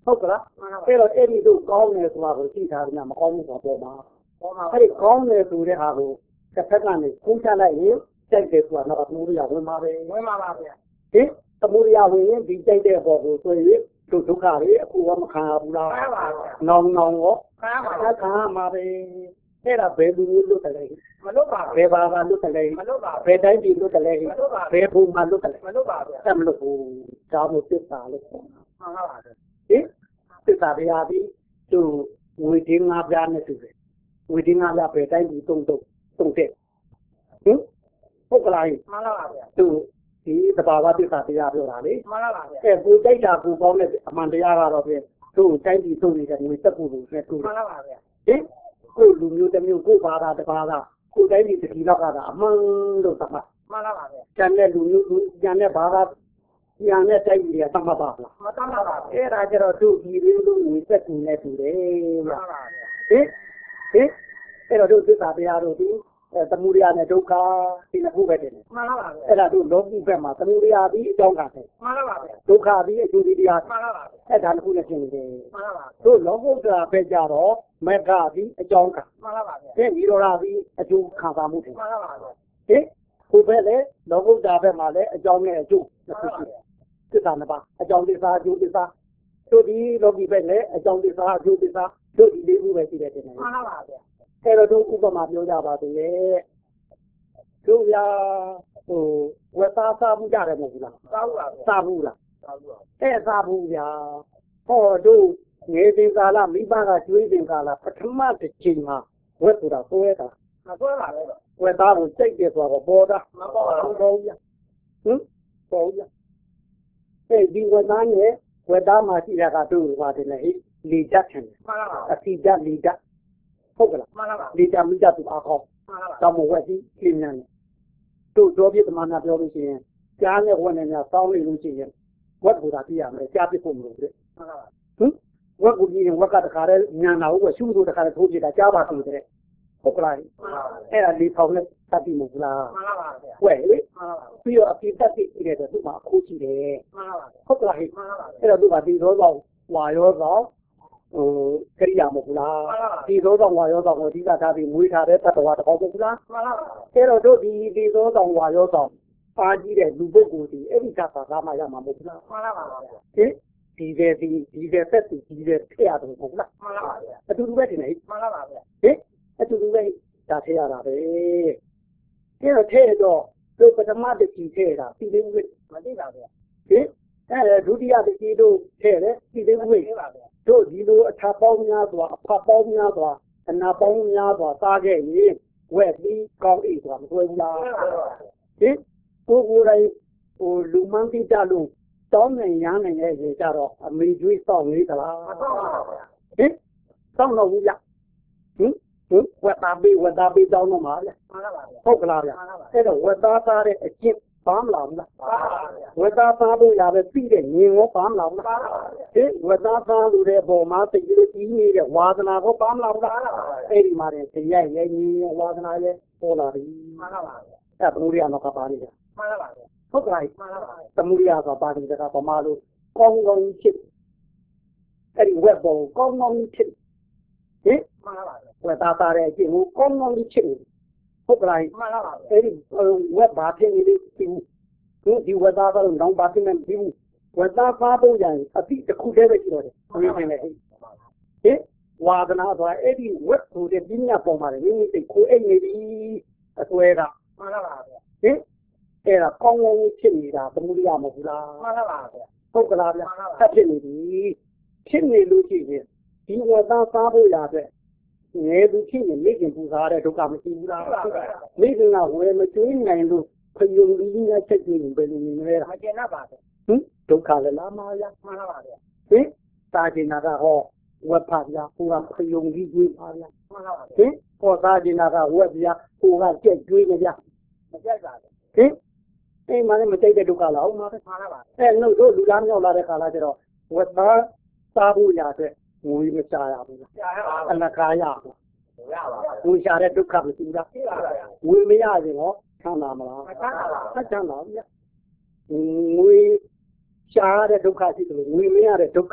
Speaker 1: ဟုတ်ကလားအဲ့တော့အဲ့ဒီတို့ကောင်းတယ်ဆိုတာကိုသိထားတယ်မကောင်းဘူးဆိုတော့ပေါ်မှာအဲ့ဒီကောင်းတယ်ဆိုတဲ့ဟာကိုတစ်ဖက်ကနေကူးချလိုက်ရင်တိုက်တယ်ဆိုတာတော့သမုဒိယဝင်ပါပဲဝင်ပါပါဗျာဟင်သမုဒိယဝင်ရင်ဒီတိုက်တဲ့ဘောကိုဆိုရင်တို့ဒုက္ခတွေအခုကမခံရဘူးလားခံရပါဗျာနောင်ရောခံရမှာပဲအဲ့ဒါဘယ်လူမျိုးလွတ်တယ်လဲမလွတ်ပါဘူးဘယ်ဘာသာလွတ်တယ်လဲမလွတ်ပါဘူးဘယ်တိုင်းပြည်လွတ်တယ်လဲမလွတ်ပါဘူးဘယ်ဘုံမှာလွတ်တယ်လဲမလွတ်ပါဘူးအဲ့မလွတ်ဘူးဒါမျိုးသစ္စာလို့ခေါ်တာမှန်ပါပါဟင်သစ္စာတရားပြီးသူဝေဒင်းငါးပြားနဲ့တူတယ်ဝေဒင်းငါးပြားဘယ်တိုင်းပြည်တုံတဲ့ဟင်ဟုတ်ကလားမှန်ပါပါဗျာသူဒီသဘာဝသစ္စာတရားပြောတာလေမှန်ပါပါဗျာအဲ့ကိုတိုက်တာကိုကောင်းတဲ့အမှန်တရားကတော့ပြင်သူ့တိုင်းပြည်သုံးနေတဲ့ငွေတက်ဖို့လို့နဲ့တူမှန်ပါပါဗျာဟင်ကိုလူမျိုးတစ်မျိုးကိုဘာသာတစ်ဘာသာကိုတိုင်းပြည်တစ်ပြည်တော့ကအမှန်လို့သတ်မှတ်မှန်ပါပါဗျာကျန်တဲ့လူမျိုးကျန်တဲ့ဘာသာကျန်တဲ့တိုင်းပြည်ကသတ်မှတ်ပါလားမသတ်မှတ်ပါဘူးအဲ့ဒါကြတော့သူ့ဒီရင်းလို့ငွေတက်ကူနဲ့တူတယ်မှန်ပါပါဗျာဟင်အဲ့တော့တို့သစ္စာတရားတို့ဒီသမုဒိယနဲ့ဒုက္ခဒီနှစ်ခုပဲတည်းမှန်ပါပါအဲ့ဒါတို့လောကီဘက်မှာသမုဒိယပြီးအကြောင်းကတယ်မှန်ပါပါဒုက္ခပြီးအကျိုးတရားမှန်ပါပါအဲ့ဒါနှစ်ခုနဲ့ရှင်းနေတယ်မှန်ပါပါတို့လောကုတ္တရာဘက်ကြတော့မက္ခပြီးအကြောင်းကမှန်ပါပါတဲ့និရောဓပြီးအကျိုးခံစားမှုတယ်မှန်ပါပါဟင်ခုပဲလေလောကုတ္တရာဘက်မှာလည်းအကြောင်းနဲ့အကျိုးနှစ်ခုရှိတယ်သစ္စာနှစ်ပါးအကြောင်းသစ္စာအကျိုးသစ္စာတို့ဒီလောကီဘက်လည်းအကြောင်းသစ္စာအကျိုးသစ္စာတို့ဒီလေးခုပဲရှိတယ်တင်တယ်မှန်ပါပါဗျအဲ့တော့တို့ဥပမာပြောကြပါသေးတယ်တို့ဗျာဝတ်သားစားဘူးကြတယ်မဟုတ်ဘူးလားစားဘူးလားအဲ့စားဘူးဗျာဟောတို့ငယ်စဉ်ကာလမိဘကကျွေးစဉ်ကာလပထမတစ်ချိန်မှာဝတ်ဆိုတာကိုယ်ရတာမပေါ်ပါဘူးဝတ်သားကိုစိတ်တယ်ဆိုတော့ပေါ်တာမပေါ်ပါဘူးပေါ့ဗျာဟင်ပေါ်ဗျာအဲ့ဒီဝတ်သားနဲ့ဝတ်သားမှာရှိတာကတို့ပါတယ်လေလေဓာတ်ခံတယ်မှန်ပါပါအစီဓာတ်လေဓာတ်ဟုတ်ကလားမှန်ပါပါလေဓာတ်မိဓာတ်သူအားကောင်းမှန်ပါပါတော့မဝက်ကြီးပြင်းနေတယ်တို့တော်ပြသမနာပြောလို့ရှိရင်ကြားနဲ့ဝက်နဲ့များစောင်းနေလို့ရှိရင်ဝက်ကတာပြရမယ်ကြားပြဖို့မလို့တဲ့မှန်ပါပါဟင်ဝက်ကိုကြည့်ရင်ဝက်ကတခါတည်းညံတာဟုတ်ကဲ့ရှုလို့တခါတည်းထိုးပြတာကြားပါဆိုတဲ့ဟုတ်ကလားအဲ့ဒါလေးဖောင်းနဲ့တတ်ပြီမဟုတ်လားမှန်ပါပါဗျာဝဲလေမှန်ပါပါပြီးတော့အပြစ်တတ်ပြီတဲ့သူ့မှာအခုကြည့်တယ်မှန်ပါပါဟုတ်ကလားမှန်ပါပါအဲ့တော့သူကဒီသောတော့ဝါရောတော့ကရိယာမဟုတ်လားဒီသောတော်ဝါရောတော်ကိုအဓိကထားပြီးမွေးထားတဲ့တတ္တဝါတစ်ပေါက်မဟုတ်လားမှန်ပါပါအဲ့တော့တို့ဒီသောတော်ဝါရောတော်ပါကြီးတဲ့လူပုဂ္ဂိုလ်ဒီအဲ့ဒီကသာမှရမှာမဟုတ်လားမှန်ပါပါဟင်ဒီတဲ့သက်ဒီတဲ့ထည့်ရတယ်မဟုတ်လားမှန်ပါပါအတူတူပဲတင်နေမှန်ပါပါဟင်အတူတူပဲဒါထည့်ရတာပဲအဲ့တော့ထည့်တော့တို့ပထမတစ်ချီထည့်တာပြီးသေးဘူးမသိပါဘူးဟင်အဲ့ဒုတိယတစ်ချီတို့ထည့်တယ်ပြီးသေးဘူးပါဗျတို့ဒီလိုအထာပေါင်းများစွာအဖပေါင်းများစွာအနာပေါင်းများစွာစားခဲ့ရင်ဝက်ပြီးကောင်းအိဆိုတာမတွေ့ဘူးလားဟင်ကိုယ်တိုင်လူမှန်းတိတလို့တောင်းနိုင်ရနိုင်ရဲ့ရေကြတော့အမေကျွေးစောင့်နေသလားမစောင့်ပါဘူးဗျာဟင်စောင့်တော့ဘူးဗျဟင်ဝက်သားပြီးတောင်းတော့မှာဗျာဟုတ်ကလားဗျာအဲ့တော့ဝက်သားသားတဲ့အကျင့်ပါမလားဗျာဝက်သားသားဖို့ရပဲပြီးတဲ့ငင်ရောပါမလားဗျာဟင်ဝက်သားသားလို့တဲ့ပုံမှာတည်ကြီးနေတဲ့ဝါသနာကိုပါမလားဗျာအဲ့ဒီမှာတဲ့တရားရဲ့ငင်ရောဝါသနာရဲ့ပေါ်လာပြီမှန်ပါပါအဲ့သမုဒိယတော့ကပါနေတယ်မှန်ပါပါဟုတ်ကဲ့မှန်ပါပါသမုဒိယဆိုပါနေတဲ့ကဗမာလိုကောင်းကောင်းဖြစ်အဲ့ဒီဝက်ပေါ်ကောင်းကောင်းဖြစ်ဟင်မှန်ပါပါဝက်သားသားတဲ့အကျင့်ကိုကောင်းကောင်းဖြစ်ဟုတ်ကဲ့မှန်ပါပါအဲ့ဒီဝက်ဘာဖြစ်နေလဲဒီဝက်သားသားတော့ဘာဖြစ်နေပြီဝက်သားသားဖို့ရင်အတိတစ်ခုတည်းပဲရှိတော့တယ်ဘယ်ဖြစ်လဲဟင်ဝါဒနာဆိုအဲ့ဒီဝက်ဆိုတဲ့ပညာပေါ်မှာမိမိစိတ်ကိုအိတ်နေပြီအစွဲကမှန်ပါပါဟင်အဲ့ဒါကောင်းကောင်းဖြစ်နေတာသမုဒိယမဟုတ်ဘူးလားမှန်ပါပါဟုတ်ကလားဗျဆက်ဖြစ်နေပြီဖြစ်နေလို့ရှိရင်ဒီဝတ်သားစားဖို့ရတဲ့ငယ်သူဖြစ်ရင်မိခင်ပူစားတဲ့ဒုက္ခမရှိဘူးလားမိခင်ကဝယ်မကျွေးနိုင်လို့ခရုံပြီးနဲ့ချက်ကြည့်ရင်ဘယ်လိုနေလဲမကျင်တတ်ပါဘူးဟင်ဒုက္ခလည်းလာမှာရမှန်ပါပါဟင်တာကျင်နာကဟောဝက်ဖတ်ပြဟိုကခရုံပြီးကျွေးပါဗျာမှန်ပါပါဟင်ဟောတာကျင်နာကဝက်ပြဟိုကကြက်ကျွေးကြဗျာမကြိုက်ပါဘူးဟင်အိမ်မှာလည်းမကြိုက်တဲ့ဒုက္ခလာအောင်ပါပဲမှန်ပါပါအဲ့နှုတ်တို့လူသားမြောက်လာတဲ့ခါလာကျတော့ဝက်သားစားဖို့ရတဲ့ငွေမချရဘူးလားကြားရပါဘူးအနကားရဘူးရပါဘူးငွေချတဲ့ဒုက္ခမရှိဘူးလားရှိပါပါငွေမရရင်ဟောချမ်းသာမလားမချမ်းသာပါဘူးချမ်းသာဗျငွေချတဲ့ဒုက္ခရှိတယ်လို့ငွေမရတဲ့ဒုက္ခလည်း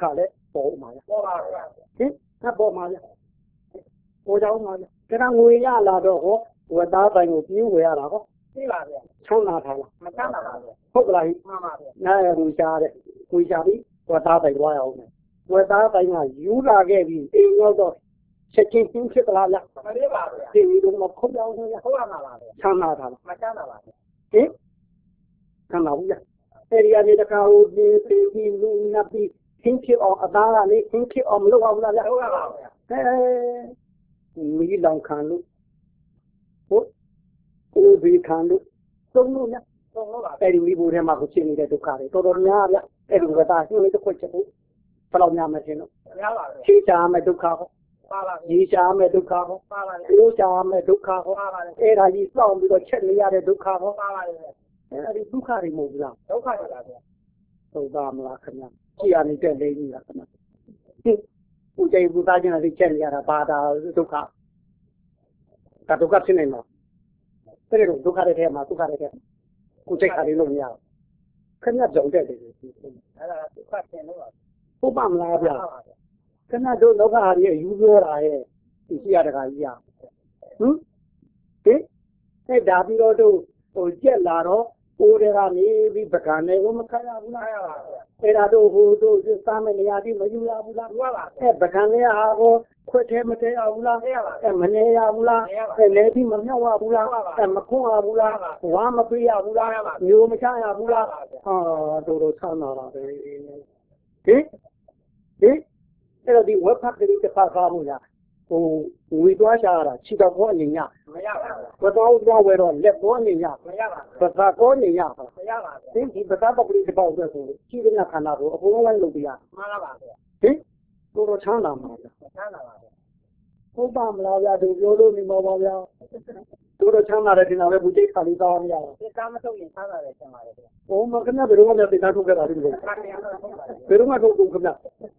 Speaker 1: ပေါ်မှာ
Speaker 2: ပေါ်ပါဗျာ
Speaker 1: ဟင်ငါပေါ်မှာပေါ်ကြောင်းမှာကဲငွေရလာတော့ဟောဝတ်သားတိုင်းကိုပြင်းဝယ်ရတာဟော
Speaker 2: သိပါဗျာ
Speaker 1: ချမ်းသာထားလား
Speaker 2: မချမ်းသာပါဗျာ
Speaker 1: ဟုတ်ကလား
Speaker 2: မှန်ပါဗျာ
Speaker 1: နားရငွေရှားတဲ့ငွေရှားပြီးဝတ်သားတိုင်းသွားရအောင်ဝတ်သားတိုင်းကယူလာခဲ့ပြီးအိမ်ရောက်တော့ချက်ချင်းပြင်းဖြစ်လာလား
Speaker 2: မလေးပါဗျာ
Speaker 1: ဒီလိုမခုတ်အောင်ဗျာ
Speaker 2: ဟုတ်ပါမှာပါဗျာ
Speaker 1: ချမ်းသာထားလား
Speaker 2: မချမ်းသာပါဗျာ
Speaker 1: ဟင်ချမ်းသာဘူးလားအဲ့ဒီကနေတခါဟိုဒီလူနပ်ပြီးခင်းဖြစ်အောင်အသားကလေခင်းဖြစ်အောင်မလုပ်အောင်လားဗျာ
Speaker 2: ဟုတ်ပါပါဗျာ
Speaker 1: မီးလောင်ခံလို့ဟုတ်ကိုယ်ဘေးခံလို့သုံးလို့ည
Speaker 2: သုံးလို့ပါ
Speaker 1: အဲ့ဒီမိဖို့ထဲမှာကိုဖြစ်နေတဲ့ဒုက္ခတွေတော်တော်များဗျအဲ့ဒီကတာရှင်းလေးတစ်ခွက်ချက်ဖို့ဘယ်လောက်များမှထင်လို့
Speaker 2: များပါဗျာ
Speaker 1: ရှင်းချာမဲ့ဒုက္ခဟော
Speaker 2: ပါပါ
Speaker 1: ရေးချာမဲ့ဒုက္ခဟော
Speaker 2: ပါပါ
Speaker 1: ကိုးချာမဲ့ဒုက္ခဟော
Speaker 2: ပါပါ
Speaker 1: အဲ့ဒါကြီးစောင့်ပြီးတော့ချက်နေရတဲ့ဒုက္ခဟော
Speaker 2: ပါပါ
Speaker 1: အဲ့ဒီဒုက္ခတွေမဟုတ်ဘူးလား
Speaker 2: ဒုက္ခတွေပါဗျာ
Speaker 1: ဟုတ်ပါမလားခင်ဗျကြည်ရနေတဲ့လေးကြီးလားခင်ဗျဦးကျေဘူးသားချင်းတွေချက်နေရတာဘာသာဒုက္ခဒါဒုက္ခဖြစ်နေမှာတဲ့ဒုက္ခတဲ့ထဲမှာဒုက္ခတဲ့ထဲကိုစိတ်ခါလေးလို့မရဘူးခင်ဗျကြောင်တက်တယ်
Speaker 2: အဲ့ဒါဒုက္ခဖြစ်လို့ပါ
Speaker 1: ဟုတ်ပါမလားဗျာခင်ဗျတို့လောကဟာကြီးယူပြောတာရဲ့ဒီရှိရတကာကြီးရဟင်အဲ့ဒါပြီးတော့တို့ဟိုကြက်လာတော့ကိုယ်တွေကနေပြီးပကံတွေကိုမခရဘူးလားအဲ့ဒါတို့ဟိုတို့စားမယ့်နေရာကြီးမယူရဘူးလားအဲ့ပကံတွေကဟာကိုခွက်ထဲမတဲရဘူးလားအဲ့မနေရဘူးလားအဲ့လေပြီးမမြောက်ရဘူးလားအဲ့မခွန်းရဘူးလားဝါမပေးရဘူးလားမျိုးမချရဘူးလားဟာတို့ဆန်းလာတာပဲဟင်အဲ့တော့ဒီဝက်ဖတ်ကလေးတစ်ခါကားမှုလားဟိုဝီသွားရှာတာခြေတော်ဘောအနေည
Speaker 2: မရပါဘူး
Speaker 1: ဘတော်ဝဲတော့လက်ဘောအနေည
Speaker 2: မရပါ
Speaker 1: ဘူးဘသာကောအနေညပါ
Speaker 2: မရပါဘူး
Speaker 1: ဒီဘသာပကလေးတစ်ပေါက်အတွက်ဆိုခြေကခန္ဓာကိုအကုန်လုံးလုပ်ပြရ
Speaker 2: မှန်ပါပါဗျာ
Speaker 1: ဟင်ကိုတော့ချမ်းသာမှာဗျာ
Speaker 2: ချမ်းသာပါဗျာ
Speaker 1: ဟုတ်ပါမလားဗျာသူပြောလို့နေမှာပါဗျာသူတော့ချမ်းသာတယ်တင်တာပဲဘူတိတ်ခါလေးသားမရဘူး
Speaker 2: ဒီကားမထုတ်ရင်ချမ်းသာတယ်ဆင်ပါတယ်ဗျာ
Speaker 1: ဟိုမကနဘယ်တော့မှတင်တာထုတ်ခဲ့တာဒီလိုဘယ်တော့မှထုတ်ကုန်ခမဟင်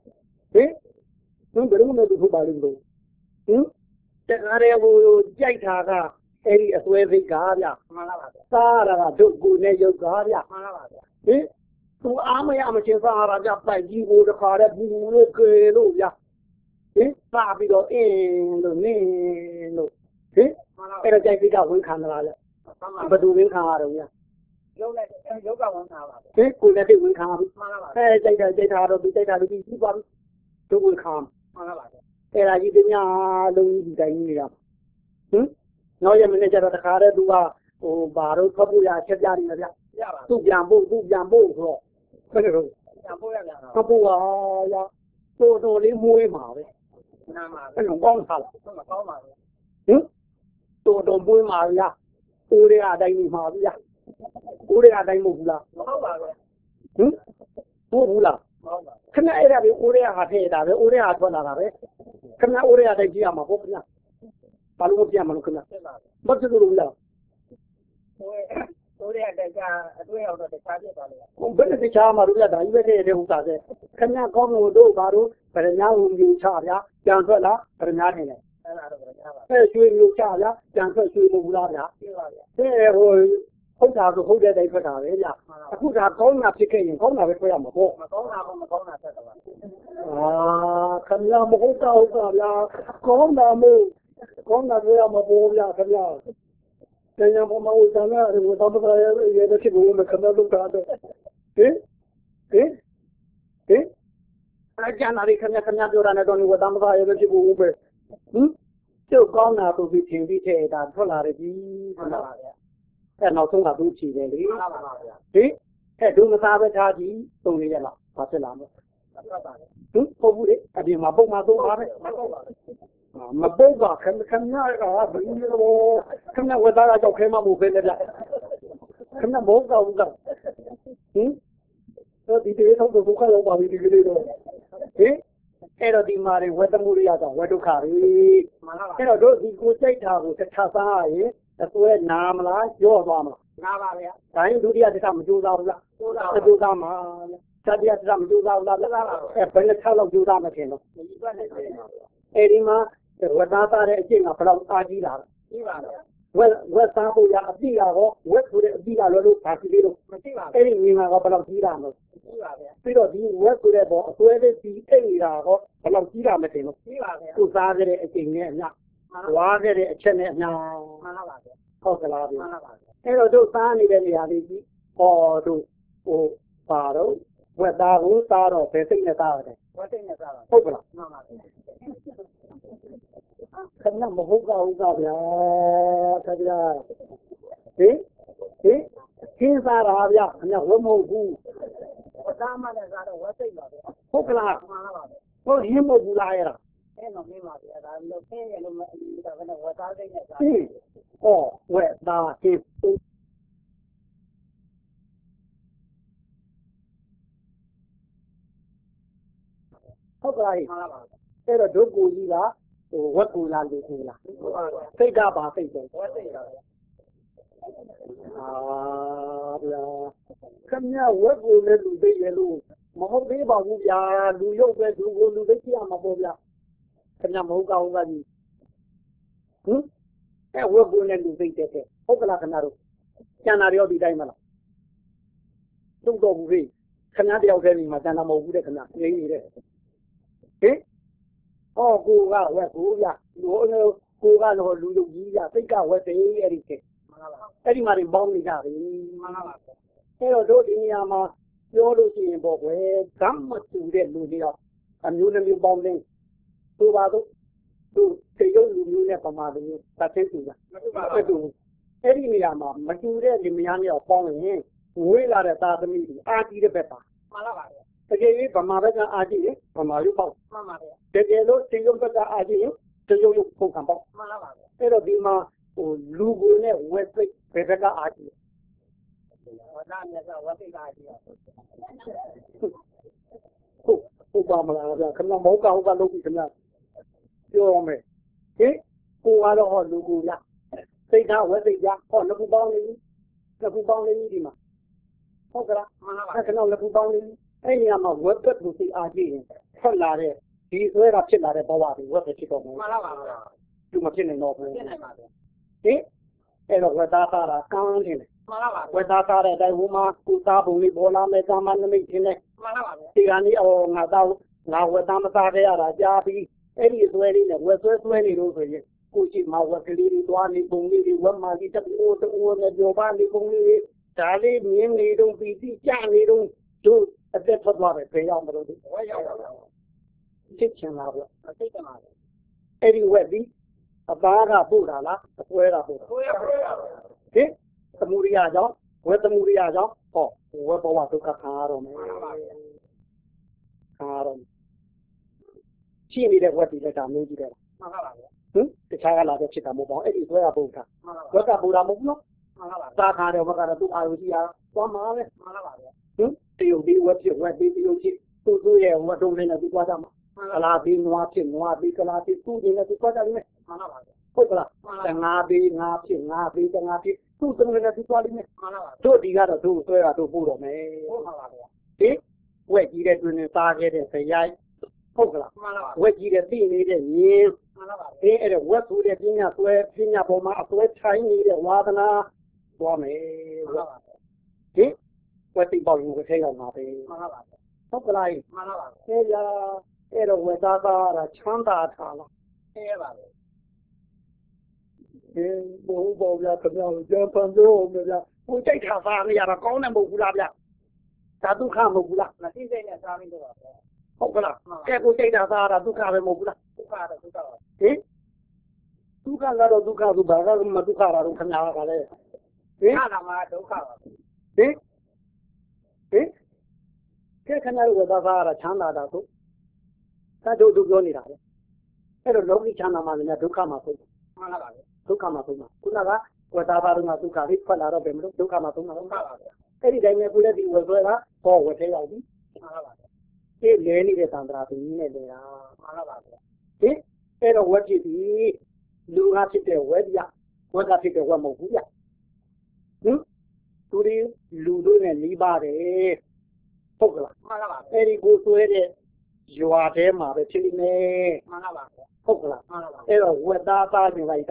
Speaker 1: ဘယ်တော့မှထုတ်ပါလိမ့်လို့ဟင်တခါတည်းဟိုကြိုက်တာကအဲ့ဒီအစွဲစိတ်ကားဗျ
Speaker 2: မှန်ပါပါ
Speaker 1: စားရတာဒုက္ခနဲ့ရုပ်ကားဗျ
Speaker 2: မှန်ပါပါဟင်
Speaker 1: သူအားမရမချင်းစားရကြပိုက်ကြီးကိုတခါတည်းဘူးလို့ကေလို့ဗျဟင်စားပြီးတော့အင်းလို့နင်းလို့ဟင်အဲ့တော့ကြိုက်ပြီးတော့ဝင်ခံလာလေဘယ်သူဝင်ခံရတော့ဗျ
Speaker 2: ရုပ်နဲ့ရုပ်ကဝင်ခံပါ
Speaker 1: ဟင်ကိုလည်းသိဝင်ခံပြီ
Speaker 2: မှန်ပါပါ
Speaker 1: ကြိုက်တာတော့ဒီကြိုက်တာလို့ပြီးပါပြီတို့ဝင်ခံ
Speaker 2: မှန်ပါပါ
Speaker 1: အဲ့ဒါကြီးတ냐လုံးကြီးတိုင်းကြီးနေတာဟင်နောက်ရမနေ့ကျတော့တခါတည်းသူကဟိုဘာလို့ထွက်ဖို့ရချက်ပြနေလဲဗျ
Speaker 2: ရပါ
Speaker 1: သူပြန်ဖို့ဆိုတော့ဘယ်လို
Speaker 2: ပြန်ဖို့ရပြန်
Speaker 1: တော့ထွက်ဖို့ရတော်လေးမွေးမှာပဲ
Speaker 2: နားမှာ
Speaker 1: အဲ့လိုကောင်းတာလား
Speaker 2: မကောင်းပါဘူး
Speaker 1: ဟင်တော်မွေးမှာဗျာဦးတွေအတိုင်းနေမှာဗျာဦးတွေအတိုင်းမဟုတ်ဘူးလား
Speaker 2: မဟုတ်ပါဘူး
Speaker 1: ဟင်ဟုတ်ဘူးလား
Speaker 2: ဟုတ်ပါ
Speaker 1: ခဏအဲ့ဒါပဲဦးတွေဟာထဲတာပဲဦးတွေဟာထွက်လာတာပဲခဏဦးတွေအတိုင်းကြည့်ရမှာပေါ့ခင်ဗျာဘာလို့မပြမလို့ခင်ဗျာမဖြစ်လို့လား
Speaker 2: ဟိုရတဲ့ကအတွေ့အကြုံတော့တခြားဖြစ်ပါလေ
Speaker 1: ဘယ်နဲ့တခြားမှာလို့ရတာကြီးပဲတဲ့ဟုတ်တာတဲ့ခင်ဗျာကောင်းလို့တို့ဘာလို့ဗရညာဝင်ယူချဗျာပြန်ထွက်လာဗရညာနေတယ်
Speaker 2: အဲ့ဒါတော့ဗရညာပါ
Speaker 1: ရွှေမျိုးချဗျာပြန်ထွက်ရွှေမဟုတ်လားဗျာ
Speaker 2: ပြပါဗျာ
Speaker 1: ဟိုဟုတ်တာဆိုဟုတ်တဲ့တိုင်ထွက်တာပဲဗျအခုဒါကောင်းတာဖြစ်ခဲ့ရင်ကောင်းတာပဲထွက်ရမှာပေါ့
Speaker 2: မကောင်းတာမကောင်းတာဆက်တော့ပါ
Speaker 1: ခင်ဗျာမဟုတ်တော့ဟုတ်ဗျာကောင်းတာမို့ကောင်းတာတွေရမှာပေါ့ဗျာခင်ဗျာတရားပေါ်မှာဦးသားရတယ်ဘာသာပါရဲ့ရဲ့တဲ့ဖြစ်ဘူးမခင်ဗျာလုပ်တာတဲ့ဟင်အကျန်တာခင်ဗျာပြောတာနဲ့တော့ဝတ်သားမသားရဲ့ဖြစ်ဘူးပဲဟင်ကျုပ်ကောင်းတာဆိုပြီးထင်ပြီးထဲတာထွက်လာတယ်ကြီး
Speaker 2: ဟုတ်ပါဗျာ
Speaker 1: အဲ့နောက်ဆုံးကသူ့ဖြေတယ်လေ
Speaker 2: ဟုတ်ပါဗျာ
Speaker 1: ဟင်အဲ့ဒုမသားပဲထားကြည့်သုံးရရက်လောက်ဘာဖြစ်လာမလဲ
Speaker 2: ဟုတ်ပါဗျာ
Speaker 1: ဟင်ပုံဘူးလေအပြင်မှာပုံမှာသုံးပါပဲ
Speaker 2: မဟုတ်ပါ
Speaker 1: မပုတ်ပါခင်ဗျာကဘယ်လိုခင်ဗျာဝတ်သားကြောက်ခဲမှမဟုတ်ပဲလေဗျခင်ဗျာမဟုတ်တော့ဘူးကဟင်ဒီတေးတော့ဒုက္ခရောက်ပါပြီဒီကလေးတော့ဟင်အဲ့တော့ဒီမှာတွေဝတ်သမှုတွေရတော့ဝတ်ဒုက္ခတွေအဲ့တော့တို့ဒီကိုစိတ်ထားကိုတစ်ခါစားရင်အစွဲနာမလားကြော့သွားမလား
Speaker 2: နာပါဗျာ
Speaker 1: ဒါရင်ဒုတိယတစ်ခါမကြိုးစားဘူးလား
Speaker 2: ကြိုးစား
Speaker 1: မှာတတိယတစ်ခါမကြိုးစားဘူးလားဘယ်နဲ့6လောက်ကြိုးစားမှထင်တော့အဲ့ဒီမှာဝတ်သားတဲ့အကျင့်ကဘယ်လောက်အားကြီးတာလဲ
Speaker 2: ကြီးပါဗျာ
Speaker 1: ဝက်သားဖို့ရအတိကတော့ဝက်ဆိုတဲ့အတိကလည်းလို့ပါစီလေးလို့
Speaker 2: မရှိပါဘူး
Speaker 1: အဲ့ဒီငင်ကဘယ်လောက်ကြီးတာမလဲ
Speaker 2: ရှိပါဗျာ
Speaker 1: ပြီးတော့ဒီဝက်ဆိုတဲ့ပေါ်အစွဲလေးဒီအိတ်နေတာတော့ဘယ်လောက်ကြီးတာမသိလို့
Speaker 2: ရှိပါဗျာ
Speaker 1: သူ့စားခဲ့တဲ့အချိန်နဲ့အမျှဝါခဲ့တဲ့အချက်နဲ့အမျှ
Speaker 2: မှန်ပါပါဗျာ
Speaker 1: ဟုတ်ကလားဗျ
Speaker 2: မှန်ပါပါ
Speaker 1: အဲ့တော့တို့စားနေတဲ့နေရာလေးကြီးဟောတို့ဟိုပါတော့ဝက်သားကိုစားတော့ဘယ်စိတ်နဲ့စားရတယ်
Speaker 2: ဝတ်သိနေစားပါ
Speaker 1: ဟုတ်ကလား
Speaker 2: မှန်ပါဗျာ
Speaker 1: ခဏမဟုတ်ကဟုတ်ကဗျာခင်ဗျာဟင်ခင်းစားတာဗျာခင်ဗျာဝက်မဟုတ်ဘူး
Speaker 2: ဝတ်သားမှလည်းစားတော့ဝတ်သိပါဗျာ
Speaker 1: ဟုတ်ကလား
Speaker 2: မှန်ပါပါဗျာ
Speaker 1: ဟုတ်ရင်းမဟုတ်ဘူးလားအဲ့ဒါ
Speaker 2: အဲ့တော့မင်းပါဗျာဒါလို့ခင်းရလို့မအီးတော့ဘယ်နဲ့ဝတ်သားသိနေစား
Speaker 1: ဟင်ဩဝက်သားခင်းဟုတ်ကလား
Speaker 2: မှန်ပါပါ
Speaker 1: အဲ့တော့ဒုက္ကူကြီးကဟိုဝက်ကူလာလူကူလာ
Speaker 2: ဟုတ်ပါဗျာ
Speaker 1: စိတ်ကပါစိတ်ပဲ
Speaker 2: ဝတ်သိပါဗျာ
Speaker 1: အာဗျာခင်ဗျာဝက်ကူနဲ့လူသိရလို့မဟုတ်သေးပါဘူးဗျာလူရုပ်ပဲလူကိုလူသိကြမှာပေါ့ဗျာခင်ဗျာမဟုတ်ကဟုတ်ကကြီးဟင်အဲ့ဝက်ကူနဲ့လူသိတဲ့ဟုတ်ကလားခင်ဗျာတို့ကျန်တာရောဒီတိုင်းမလားသုံးတော်ဘူးခေခင်ဗျားတယောက်တည်းနေမှာကျန်တာမဟုတ်ဘူးတဲ့ခင်ဗျာနေနေတဲ့ဟင်ဟောကိုကဝက်ကူဗျာလူကိုကတော့လူရုပ်ကြီးဗျာစိတ်ကဝက်သေးအဲ့ဒီကဲ
Speaker 2: မှန်ပါပါ
Speaker 1: အဲ့ဒီမှာတွေပေါင်းနေကြပြီ
Speaker 2: မှန်ပါပါ
Speaker 1: အဲ့တော့တို့ဒီနေရာမှာပြောလို့ရှိရင်ပေါ့ကွယ်ဓမ္မတူတဲ့လူတွေရောအမျိုးတစ်မျိုးပေါင်းနေသူပါတော့သူတေရုပ်လူမျိုးနဲ့ပမာလူမျိုးတတ်သိတူတာ
Speaker 2: မတူပါ
Speaker 1: အဲ့
Speaker 2: ဘူး
Speaker 1: တူအဲ့ဒီနေရာမှာမတူတဲ့ဒီမယားမျိုးပေါင်းရင်ဝေးလာတဲ့သားသမီးတွေအာကြီးတဲ့ဘက်ပါ
Speaker 2: မှန်ပါပါဗျာ
Speaker 1: တကယ်ကြီးဗမာဘက်ကအာကြီးရင်ဗမာလူပေါင်း
Speaker 2: မှန်ပါဗျာ
Speaker 1: တကယ်လို့တေရုပ်ဘက်ကအာကြီးရင်တေရုပ်ရုပ်ပုံကံပေါင်း
Speaker 2: မှန်ပါပါဗျာ
Speaker 1: အဲ့တော့ဒီမှာဟိုလူကိုနဲ့ဝက်စိတ်ဘယ်ဘက်ကအာကြီး
Speaker 2: ဝတ်သားမြတ်ကဝတ်သိပါကြည့်
Speaker 1: ဟုတ်ပါမလားဗျာခဏမဟုတ်ကဟုတ်ကလုပ်ပြီခင်ဗျာပြောရမယ်ဟင်ကိုကတော့ဟောလူကိုရစိတ်ထားဝက်စိတ်ရဟောလက်ခုပေါင်းနေပြီလက်ခုပေါင်းနေပြီဒီမှာဟုတ်ကလား
Speaker 2: မှန်ပါပါ
Speaker 1: အဲ့ခဏလက်ခုပေါင်းနေပြီအဲ့ဒီမှာဝက်ဘက်ကိုစိတ်အားကြည့်ရင်ထွက်လာတဲ့ဒီဆွဲတာဖြစ်လာတဲ့ဘဝတွေဝက်ပဲဖြစ်တော့မယ်
Speaker 2: မှန်ပါပါဗျာ
Speaker 1: သူမဖြစ်နိုင်တော့ဘူး
Speaker 2: ဖြစ်နိုင်ပါဗျာ
Speaker 1: ဟင်အဲ့တော့ဝက်သားသားတာကန်းနေတယ်
Speaker 2: မှန်ပါပါ
Speaker 1: ဝက်သားသားတဲ့အတိုင်းဟိုမှာကိုသားပုံလေးပေါ်လာမယ်ကာမနမိတ်ထင်းတယ်
Speaker 2: မှန်ပါပါဗျာ
Speaker 1: ဒီကနေ့ငါတော့ငါဝက်သားမသားခဲ့ရတာကြားပြီးအဲ့ဒီဆွဲလေးနဲ့ဝက်ဆွဲနေလို့ဆိုရင်ကိုရှိမှာဝက်ကလေးတွေတွားနေပုံလေးတွေဝက်မာကြီးတအိုးနဲ့ပြောပါနေပုံလေးတွေဒါလေးမြင်းနေတော့ပြီးတိကြနေတော့တို့အသက်ထွက်သွားတယ်ဖေရောက်မလို့ဒီ
Speaker 2: ဝတ်ရောက်ပါဗျာ
Speaker 1: ချစ်ချင်လားဗျ
Speaker 2: အသိတယ်ပါဗျာ
Speaker 1: အဲ့ဒီဝက်ဒီအသားကပို့တာလားအဆွဲတာပို့တာ
Speaker 2: ကိုရပါဗျာ
Speaker 1: ဟင်သမုဒိယကြောင့်ဝက်သမုဒိယကြောင့်ဟောဝက်ဘဝဒုက္ခခံရတော့မယ်ခံရတော့ရှိနေတဲ့ဝက်ဒီလည်းဒါမျိုးကြီးတယ်
Speaker 2: မှန်ပါပါဗျာ
Speaker 1: ဟင်တခြားကလာတဲ့ဖြစ်တာမဟုတ်ပါဘူးအဲ့ဒီဆွဲတာပို့တာ
Speaker 2: မှန်ပါ
Speaker 1: ဝက်ကပို့တာမဟုတ်ဘူးနော်
Speaker 2: မှန်ပါပါ
Speaker 1: စားခါတယ်ဝက်ကတော့သူ့အာရုံကြီးအားသွားမှာပဲ
Speaker 2: မှန်ပါပါဗျာ
Speaker 1: ဟင်တရုတ်ဒီဝက်ဖြစ်ဝက်ဒီတရုတ်ဖြစ်သူ့ရဲ့ဝက်တုံးလေးနဲ့သူသွားကြမှာ
Speaker 2: မှန်
Speaker 1: က
Speaker 2: ပါ
Speaker 1: လာပြီးနွားဖြစ်နွားပြီးကလာပြီးသူ့ဒီနဲ့သူသွားကြလိမ့်မယ်
Speaker 2: မှန်ပါပါဗျာ
Speaker 1: ဟုတ်ကလား
Speaker 2: မှန်
Speaker 1: တငါပြီးငါဖြစ်ငါပြီးတငါဖြစ်သူ့တုံးလေးနဲ့သူသွားလိမ့်မယ်
Speaker 2: ပါပါ
Speaker 1: တို့ဒီကတော့သူ့ဆွဲတာတို့ပို့တော့မယ်
Speaker 2: ဟုတ်ပါပါဗျာ
Speaker 1: ဟင်ဝက်ကြီးတဲ့တွင်နဲ့စားခဲ့တဲ့ဇယိုက်ဟုတ်ကလား
Speaker 2: မှန်ပါပါ
Speaker 1: ဝက်ကြီးတဲ့သိနေတဲ့ညင်း
Speaker 2: မှန်ပါပါ
Speaker 1: အဲ့အဲ့ဝက်ဆိုတဲ့ပညာဆွဲပညာပေါ်မှာအဆွဲထိုင်းနေတဲ့ဝါသနာသွားမယ်
Speaker 2: မှန်ပါပါ
Speaker 1: ဟင်ဝက်တိပေါင်းရင်ဝက်ထဲရောက်မှာပဲ
Speaker 2: မှန်ပါပါ
Speaker 1: ဟုတ်ကလား
Speaker 2: မှန်ပါပါ
Speaker 1: အဲ့ရအဲ့တော့ဝက်သားသားတာချမ်းသာထားလား
Speaker 2: သိရပါဗျာ
Speaker 1: ဟင်ဘိုးဘောဗျာခင်ဗျားကိုကြံပန်ပြောအောင်ဗျာကိုကြိုက်တာစားနေရတာကောင်းတယ်မဟုတ်ဘူးလားဗျာဒါဒုက္ခမဟုတ်ဘူးလား
Speaker 2: မသိစိတ်နဲ့စားပြီးတော့ပါဗျာ
Speaker 1: ဟုတ်ကလားကဲကိုကြိုက်တာစားတာဒုက္ခပဲမဟုတ်ဘူးလား
Speaker 2: ဒုက္ခတော့ဒုက္ခပါ
Speaker 1: ဟင်ဒုက္ခကတော့ဒုက္ခသူဘာကမဒုက္ခတာတော့ခင်ဗျားကလည်းဟင်
Speaker 2: ခါလာမှာဒုက္ခပါ
Speaker 1: ဟင်ကဲခင်ဗျားတို့ဝက်သားစားတာချမ်းသာတာဆိုဒါတို့ပြောနေတာလေအဲ့တော့လောကီချမ်းသာမှလည်းဒုက္ခမှာဆုံး
Speaker 2: မှန်ပါပါဗျာ
Speaker 1: ဒုက္ခမှာဆုံးမှာခုနကဝက်သားသားတို့ကဒုက္ခလေးထွက်လာတော့ပဲမလို့ဒုက္ခမှာဆုံးမှာ
Speaker 2: ဒုက္ခပါဗျာ
Speaker 1: အဲ့ဒီတိုင်းပဲခုလည်းဒီဝက်ဆွဲကပေါ်ဝက်ထဲရောက်ပြီ
Speaker 2: မှန်ပါပါဗျာ
Speaker 1: ဒီလဲနေတဲ့သံတရာပြီးနေနေတာ
Speaker 2: မှန်ပါပါဗျာ
Speaker 1: ဟင်အဲ့တော့ဝက်ဖြစ်ပြီလူကဖြစ်တဲ့ဝက်ပြဝက်ကဖြစ်တဲ့ဝက်မဟုတ်ဘူးဗျဟင်သူတွေလူတို့နဲ့နီးပါတယ်ဟုတ်ကလား
Speaker 2: မှန်ပါပါဗျာ
Speaker 1: အဲ့ဒီကိုဆွဲတဲ့ရွာထဲမှာပဲဖြစ်နေမယ်
Speaker 2: မှန်ပါပါဗျာ
Speaker 1: ဟုတ်ကလား
Speaker 2: မှန်ပါပါ
Speaker 1: အဲ့တော့ဝက်သားသားနေလိုက်တာ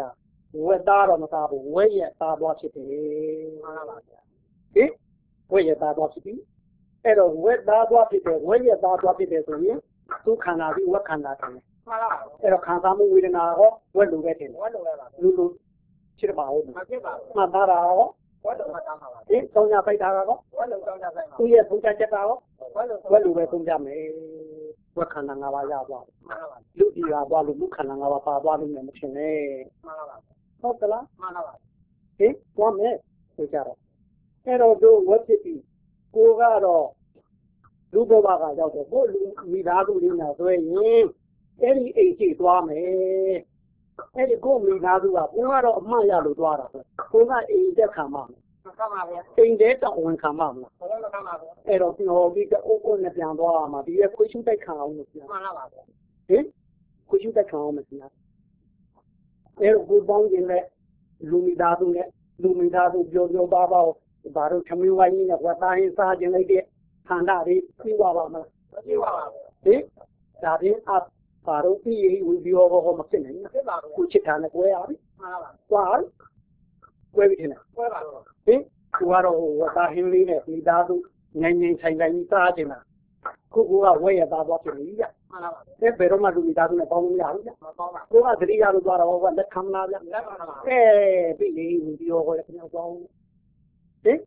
Speaker 1: ဝက်သားတော့မသားဘူးဝက်ရဲ့သားသွားဖြစ်တယ်
Speaker 2: မှန်ပါဗျာ
Speaker 1: ဟင်ဝက်ရဲ့သားသွားဖြစ်ပြီအဲ့တော့ဝက်သားသွားဖြစ်တယ်ဝက်ရဲ့သားသွားဖြစ်တယ်ဆိုရင်သူခန္ဓာပြီးဝက်ခန္ဓာတယ်
Speaker 2: မှန်ပါဗျာ
Speaker 1: အဲ့တော့ခံစားမှုဝေဒနာဟောဝက်လိုပဲတင်တယ်
Speaker 2: ဝတ်လို့ရပါ
Speaker 1: လူလူဖြစ်ပါဦး
Speaker 2: မဖြစ်ပါဘူး
Speaker 1: မှတ်သားတာဟော
Speaker 2: ဝတ်လို့မတောင်းပါပါ
Speaker 1: ဟင်သုံးညပိုက်တာကော
Speaker 2: ဝတ်လို့တောင်းကြဆိုင်ပါ
Speaker 1: သူ့ရဲ့သုံးချချက်တာဟော
Speaker 2: ဝတ်လို့
Speaker 1: ဝက်လိုပဲသုံးကြမယ်ဝက်ခန္ဓာ၅ပါးရသွား
Speaker 2: မှန်ပါပါ
Speaker 1: လူဒီလာသွားလို့လူခန္ဓာ၅ပါးပါသွားလို့လည်းမဖြစ်နဲ့
Speaker 2: မှန်ပါပါ
Speaker 1: ဟုတ်ကလား
Speaker 2: မှန်ပါပါ
Speaker 1: ဟင်သွားမယ်ဆိုကြတော့အဲ့တော့တို့ဝက်ဖြစ်ပြီးကိုကတော့လူဘဝကရောက်တယ်ကိုလူမိသားစုလေးနဲ့ဆိုရင်အဲ့ဒီအိမ်ကြီးသွားမယ်အဲ့ဒီကိုမိသားစုကကိုကတော့အမှတ်ရလို့သွားတာပဲကိုကအိမ်တက်ခံမှာ
Speaker 2: မှန်ပါဗျာ
Speaker 1: အိမ်တဲတောင်ဝင်ခံမှာမလား
Speaker 2: ဘယ်လိုလုပ်မှာဗျာ
Speaker 1: အဲ့တော့ပြောပြီးတော့အိုးနဲ့ပြန်သွားရမှာဒီရဲ့ခွေးရှုတိုက်ခံအောင်လို့ပြန်
Speaker 2: မှန်ပါပါဗျာ
Speaker 1: ဟင်ခွေးရှုတိုက်ခံအောင်မပြန်အဲ့တော့ကိုပေါင်းခြင်းနဲ့လူမိသားစုနဲ့လူမိသားစုပြောပါဘာတို့ခမင်းဝိုင်းနဲ့ဝတ်သားရင်စားခြင်းလိုက်တဲ့ခန္ဓာတွေပြီးသွားပါမလား
Speaker 2: မဖြစ်ပါဘူး
Speaker 1: ဟင်ဒါဖြင့်ဘာတို့ပြီးရင်ဝီဒီယိုဘောမဖြစ်နိုင်
Speaker 2: မဖြစ်ပါဘူး
Speaker 1: ဘူးကိုချစ်တာနဲ့ကွဲရပြီ
Speaker 2: မှန်ပါပါ
Speaker 1: သွားကွဲပြီနဲ့
Speaker 2: ပွဲပါတော့
Speaker 1: ဟင်ကိုကတော့ဝတ်သားဟင်းလေးနဲ့မိသားစုငိုင်းဆိုင်ကြီးစားခြင်းလားကိုကဝဲရသားသွားဖြစ်ပြီဗျ
Speaker 2: မှန်ပါပါ
Speaker 1: အဲ့ဘယ်တော့မှလူမိသားစုနဲ့ပေါင်းလို့မရဘူးဗျ
Speaker 2: မကောင်းပါ
Speaker 1: ကိုကသတိရလို့သွားတော့လက်ခံလာဗျ
Speaker 2: လက်ပါပါ
Speaker 1: ပြီးလေဝီဒီယိုဟောလည်းပြန်သွားအောင်ဟင်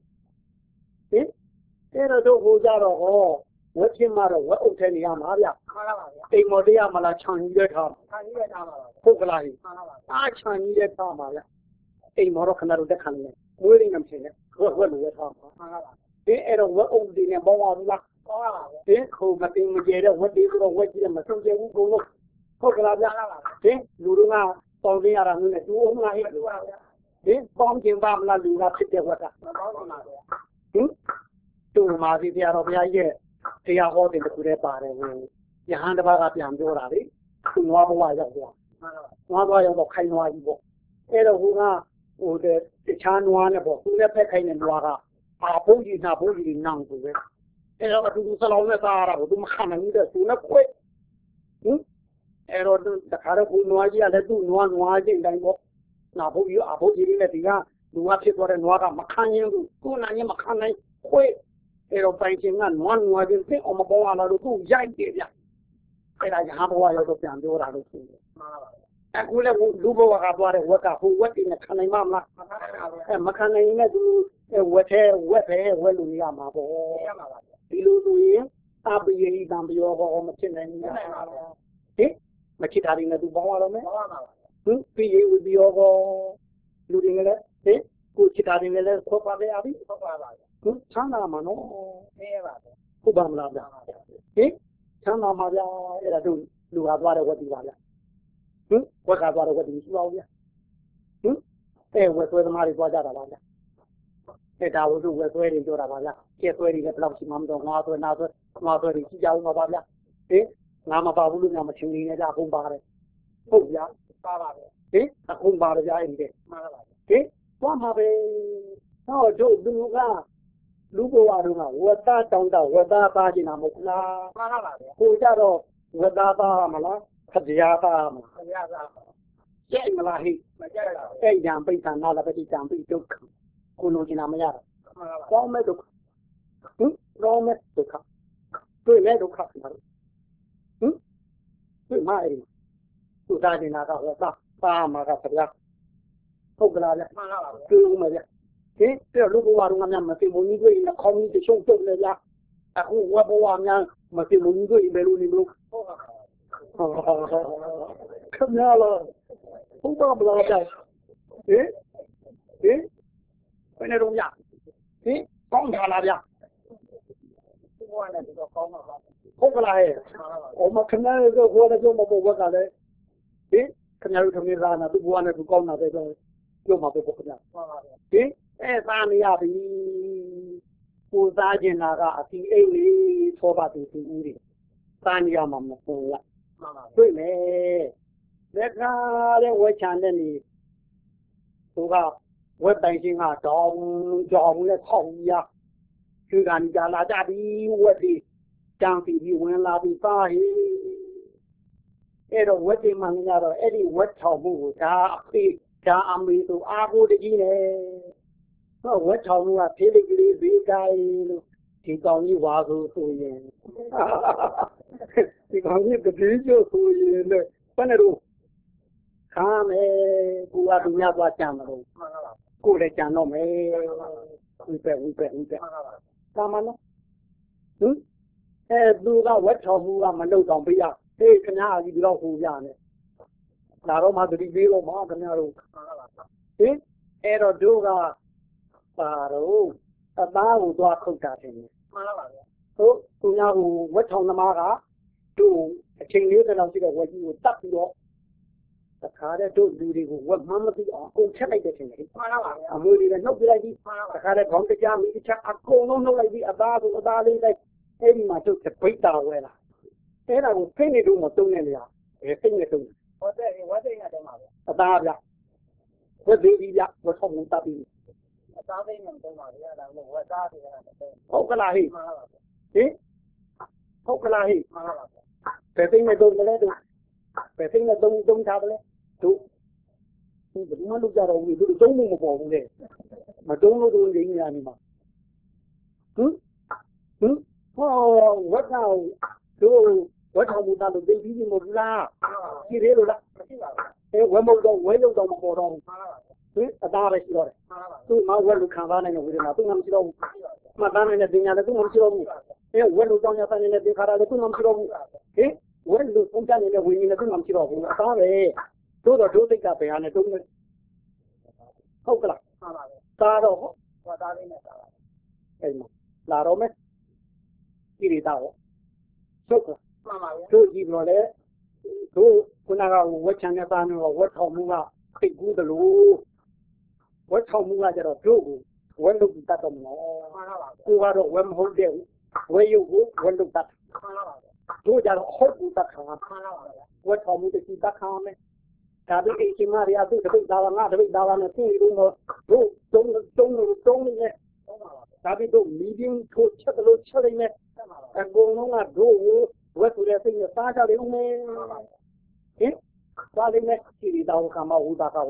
Speaker 1: အဲ့တော့တို့ဟိုကြတော့ဟောဝက်ချင်းမှတော့ဝက်အုပ်ထဲနေရမှာဗျ
Speaker 2: မှန်ပါပါဗျာ
Speaker 1: အိမ်မော်တရားမလားခြံကြီးရထား
Speaker 2: ခါကြီးရထားပါပါ
Speaker 1: ဟုတ်ကလား
Speaker 2: မှန်ပါပါ
Speaker 1: အားခြံကြီးရထားမှာဗျအိမ်မော်တော့ခဏတော့တက်ခံနေမွေးနေမှဖြစ်နေဝက်လိုရထားမှာ
Speaker 2: မှန်ပါပါ
Speaker 1: ဒီအဲ့တော့ဝက်အုပ်ဒီနဲ့ပေါင်းအောင်လား
Speaker 2: ကောင်းပါပါဗျာ
Speaker 1: ဒီခုမတင်မကျဲတဲ့ဝက်ဒီကတော့ဝက်ကြီးမဆုံးကျဘူးကုန်လို့ဟုတ်ကလားဗျ
Speaker 2: မှန်ပါပါ
Speaker 1: ဒီလူတို့ကပေါင်းနေရတာနဲ့တူအောင်လားဟဲ့
Speaker 2: လူပါဗျာ
Speaker 1: ဒီပေါင်းကျင်ပါမလားလူကဖြစ်တဲ့ဝက်က
Speaker 2: မကောင်းပါဗျာ
Speaker 1: ဟင်တူမာစီတရားတော်ဘုရားရဲ့တရားဟောတဲ့တခုတည်းပါတယ်ဟိုယဟန်တစ်ပါးကပြန်ပြောတာလေသူနွားဘဝရောက်သွား
Speaker 2: မှန်ပါပါ
Speaker 1: နွားသွားရောက်တော့ခိုင်နွားကြီးပေါ့အဲ့တော့ဟိုကဟိုတဲ့တခြားနွားနဲ့ပေါ့သူလည်းဖက်ခိုင်တဲ့နွားကအာဘုန်းကြီးနာဘုန်းကြီးနောင်သူပဲအဲ့တော့သူစလောင်းနဲ့သားရတာကိုသူမခံနိုင်ဘူးတဲ့သူနဲ့ခွဲဟင်အဲ့တော့တခါတော့ကိုနွားကြီးကလည်းသူ့နွားချင်းတိုင်းပေါ့နာဘုန်းကြီးအာဘုန်းကြီးနဲ့ဒီကလူကဖြစ်သွားတဲ့နွားကမခံရင်သူ့နာရင်မခံနိုင်ခွဲအဲ့တော့ပိုင်ချင်းကနွားချင်းသိအောင်မပေါ်လာလို့သူ့ရိုက်တယ်ဗျအဲ့ဒါရဟန်းဘဝရောက်တော့ပြန်ပြောတာလို့ဆိုတယ်
Speaker 2: မှန်ပါပါ
Speaker 1: အခုလည်းလူဘဝကသွားတဲ့ဝက်ကဟိုဝက်တင်နဲ့ခံနိုင်မှာမလား
Speaker 2: မှန်ပါပါဗျာ
Speaker 1: အဲမခံနိုင်ရင်လည်းသူဝက်သေးဝက်ပဲဝက်လူရမှာပေါ့
Speaker 2: ရမှာပါဗျာ
Speaker 1: ဒီလိုဆိုရင်အပိယိတံပြောဟောမဖြစ်နိုင်ဘူး
Speaker 2: နိုင်ပါဗျာ
Speaker 1: ဟင်မချစ်တာတွေနဲ့သူပေါင်းရတော့မယ်
Speaker 2: ကောင်းပါပါ
Speaker 1: ဟင်ပိယိဝိပြောဟောလူတွေလည်းဟင်ကိုချစ်တာတွေနဲ့လည်းခေါ်ပါပဲအပြီ
Speaker 2: ဟုတ်ပါပါဗျာ
Speaker 1: ဟင်ချမ်းသာမှာနော်
Speaker 2: သိရပါဗျာ
Speaker 1: ဟုတ်ပါမလားဗျာဟင်ချမ်းသာမှာဗျာအဲ့ဒါတို့လူဟာသွားတဲ့ဝက်တီပါဗျာဟင်ဝက်ကသွားတဲ့ဝက်တီရှိပါဦးဗျာဟင်အဲဝက်ဆွဲသမားတွေသွားကြတာပါဗျာအဲဒါဝက်ဆွဲတွေပြောတာပါဗျာကျက်ဆွဲတွေလည်းဘယ်လောက်ရှိမှမတော့ငါဆွဲနာဆွဲငါဆွဲတွေရှိကြအောင်ပါဗျာဟင်ငါမပါဘူးလို့များမချင်းနေကြအခုပါတယ်ဟုတ်ဗျာ
Speaker 2: ပါပါဗျာ
Speaker 1: ဟင်အခုပါတယ်ဗျာအဲ့ဒီတဲ့
Speaker 2: မှန်ပါပါ
Speaker 1: ဟင်သွားမှာပဲဟောတို့လူကလူဘဝတုန်းကဝက်သားတောင်းတဝက်သားသားကျင်တာမဟုတ်လား
Speaker 2: မှန်ပါပါဗျာ
Speaker 1: ကိုကြတော့ဝက်သားသားမလားခကြားသားမလား
Speaker 2: ခင်ဗျာသာ
Speaker 1: ကျဲ့မလားဟိ
Speaker 2: မကြက်တာဗျာ
Speaker 1: အဲ့ကြံပိဋကနာလည်းပฏิတံပိဒုက္ခကိုလိုချင်တာမရတော့
Speaker 2: မှန်ပါပါ
Speaker 1: ကောင်းမဲ့ဒုက္ခဟင်ကောင်းမဲ့ဒုက္ခတွေ့မဲ့ဒုက္ခမှာဟင်တွေ့မှာအဲ့ဒီသူသားကျင်တာကဝက်သားပါမှာကခကြားဟုတ်ကလားဗျ
Speaker 2: မှန်ပါပါဗျာ
Speaker 1: တွေ့ဦးမယ်ဗျဟင်ပြလူဘဝတုန်းကများမသိမုန်ကြီးတွေ့ရင်ခေါင်းကြီးတရှုံတုတ်လေဗျအခုဝက်ဘဝများမသိမုန်ကြီးတွေ့ရင်ဘယ်လိုနေမလို့
Speaker 2: ဟုတ်ပါပါ
Speaker 1: ခင်ဗျားလားဟုတ်ပါမလားဗျဟင်ဘယ်နဲ့တော့ဗျဟင်ကောင်းကြလားဗျ
Speaker 2: ဒီဘဝနဲ့ဒီတော့ကောင်းပါပါ
Speaker 1: ဟုတ်ကလားဟဲ့
Speaker 2: မှန်ပါပါ
Speaker 1: ဟိုမခင်ဗျားတို့ဟိုလည်းကြောမပေါ်ဘက်ကလည်းဟင်ခင်ဗျားတို့ထမင်းစားနာသူ့ဘဝနဲ့သူကောင်းတာပဲကြောမှာပေါ့ခင်ဗျာ
Speaker 2: မှန်ပါဗျာ
Speaker 1: ဟင်သားနေရပြီကိုသားကျင်တာကအတီအိတ်လေးသောပါတူဦးတွေသားနေရမှာမပေါ်ရ
Speaker 2: မှန်ပါဗျာ
Speaker 1: တွေ့မယ်လက်ကားတဲ့ဝက်ချန်တဲ့နေသူကဝက်တိုင်ချင်းကတောင်းကြောင်နဲ့ခေါင်းရသူကန်ကြလာကြပြီဝက်ဒီတန်းပြီးဝင်လာပြီးသားဟိအဲ့တော့ဝက်ဒီမှန်ကြတော့အဲ့ဒီဝက်ထောင်မှုကိုဒါအဖေဒါအမေဆိုအာကိုတကြီးနဲ့ဟောဝက်ချောင်းကဖေးလေးကလေးဘေးကိုင်းလို့ဒီကောင်ကြီးဝါဆိုရင်ဒီကောင်ကြီးတတိကျဆိုရင်လည်းဘယ်နဲ့တော့ခါမယ်ကိုကသူများသွားကြမှာလို့ကိုလည်းကြံတော့မယ်ဝိပဲသာမနော်ဟင်သူကဝက်ချောင်းကမလုပ်တော့ပြရဟေးခင်ဗျားကြီးဒီတော့ဟိုရနဲ့လာတော့မှတတိပေးတော့မှခင်ဗျားတို့ဟင်အဲ့တော့တို့ကပါတော့အသားကိုသွားခုတ်တာတယ်မှန်ပါပါဗျာဟုတ်သူများကိုဝက်ချောင်းသမားကတို့အချိန်လေးတစ်လောက်ရှိတဲ့ဝက်ကြီးကိုတတ်ပြီးတော့တခါတည်းတို့လူတွေကိုဝက်မှန်းမသိအောင်အကုန်ချက်လိုက်တဲ့ထင်တယ်မှန်ပါပါဗျာအမွေတွေလည်းနှုတ်ပြလိုက်ပြီးတခါတည်းခေါင်းတကြားမိတစ်ချက်အကုန်လုံးနှုတ်လိုက်ပြီးအသားကိုအသားလေးလိုက်အဲ့ဒီမှာတို့တပိတ်တာဝဲလာအဲ့ဒါကိုဖိနေတို့မတုံးနဲ့လေဖိနေတုံးဝက်သိနေတယ်မှာဗျာအသားဗျာဝက်သေးကြီးဗျာဝက်ဆောင်တပ်ပြီးအသားသိနေတယ်မှာဗျာဒါလို့ဝက်သားတွေဟုတ်ကလားဟိမှန်ပါပါဟင်ဟုတ်ကလားဟိမှန်ပါပါပဲသိနေတုံးလည်းတို့ပဲသိနေတုံးထားတယ်တို့ဘယ်မှလုပ်ကြတော့ဘူးတို့တုံးလို့မပေါ်ဘူးလေမတုံးလို့တို့ရင်းနေရနေမှာဟင်ဟောဝက်ကောင်တို့ဝက်ထောင်မူတာလို့သိပြီးမဟုတ်ဘူးလားရှိသေးလို့လားမရှိပါဘူးဝဲမဟုတ်တော့ဝဲလို့တော့မပေါ်တော့ဘူးဟင်အသားပဲရှိတော့တယ်သူ့မှာဝက်လူခံစားနိုင်တဲ့ဝေဒနာသူ့မှာမရှိတော့ဘူးမှတ်သားနိုင်တဲ့ပညာလည်းသူ့မှာမရှိတော့ဘူးဝက်လူတောင်းရတဲ့သင်္ခါရလည်းသူ့မှာမရှိတော့ဘူးဟင်ဝက်လူပုံချနေတဲ့ဝိညာဉ်လည်းသူ့မှာမရှိတော့ဘူးအသားပဲတို့တော့ဒုသိက္ခဘယ်ဟာနဲ့တုံးလဲဟုတ်ကလားမှန်ပါပဲသားတော့ဟောသားလေးနဲ့သားပါအဲ့မှာလာတော့မယ်ကြည့်ရတော့ဟုတ်ကဲ့မှန်ပါဗျာတို့ကြည့်တော့လေတို့ခုနကဝက်ချန်နဲ့သားနဲ့ဝက်ထောင်မှုကသိကူးတယ်လို့ဝက်ထောင်မှုကကျတော့တို့ကိုဝက်လုပ်တတ်တော့မလို့မှန်ပါပါကိုကတော့ဝက်မဟုတ်တဲ့ဝက်ရုပ်ကိုဝက်လုပ်တတ်မှန်ပါပါတို့ကြတော့ဟုတ်ကူတတ်ခါမှန်ပါပါဝက်ထောင်မှုတတိတတ်ခါမယ်ဒါပြီးအချိန်မှရသူတပိတ်သားငါတပိတ်သားနဲ့သိလို့တို့တုံးနေဒါပြီးတို့မီဒီယမ်ထိုးချက်လို့ချက်နေအကုန်လုံးကတို့ဝက်ဆိုတဲ့စိတ်နဲ့စားကြတယ်ဦးမေဟင်သွားလိမ့်မယ်ဒီတောင်ကမှဝူတာကော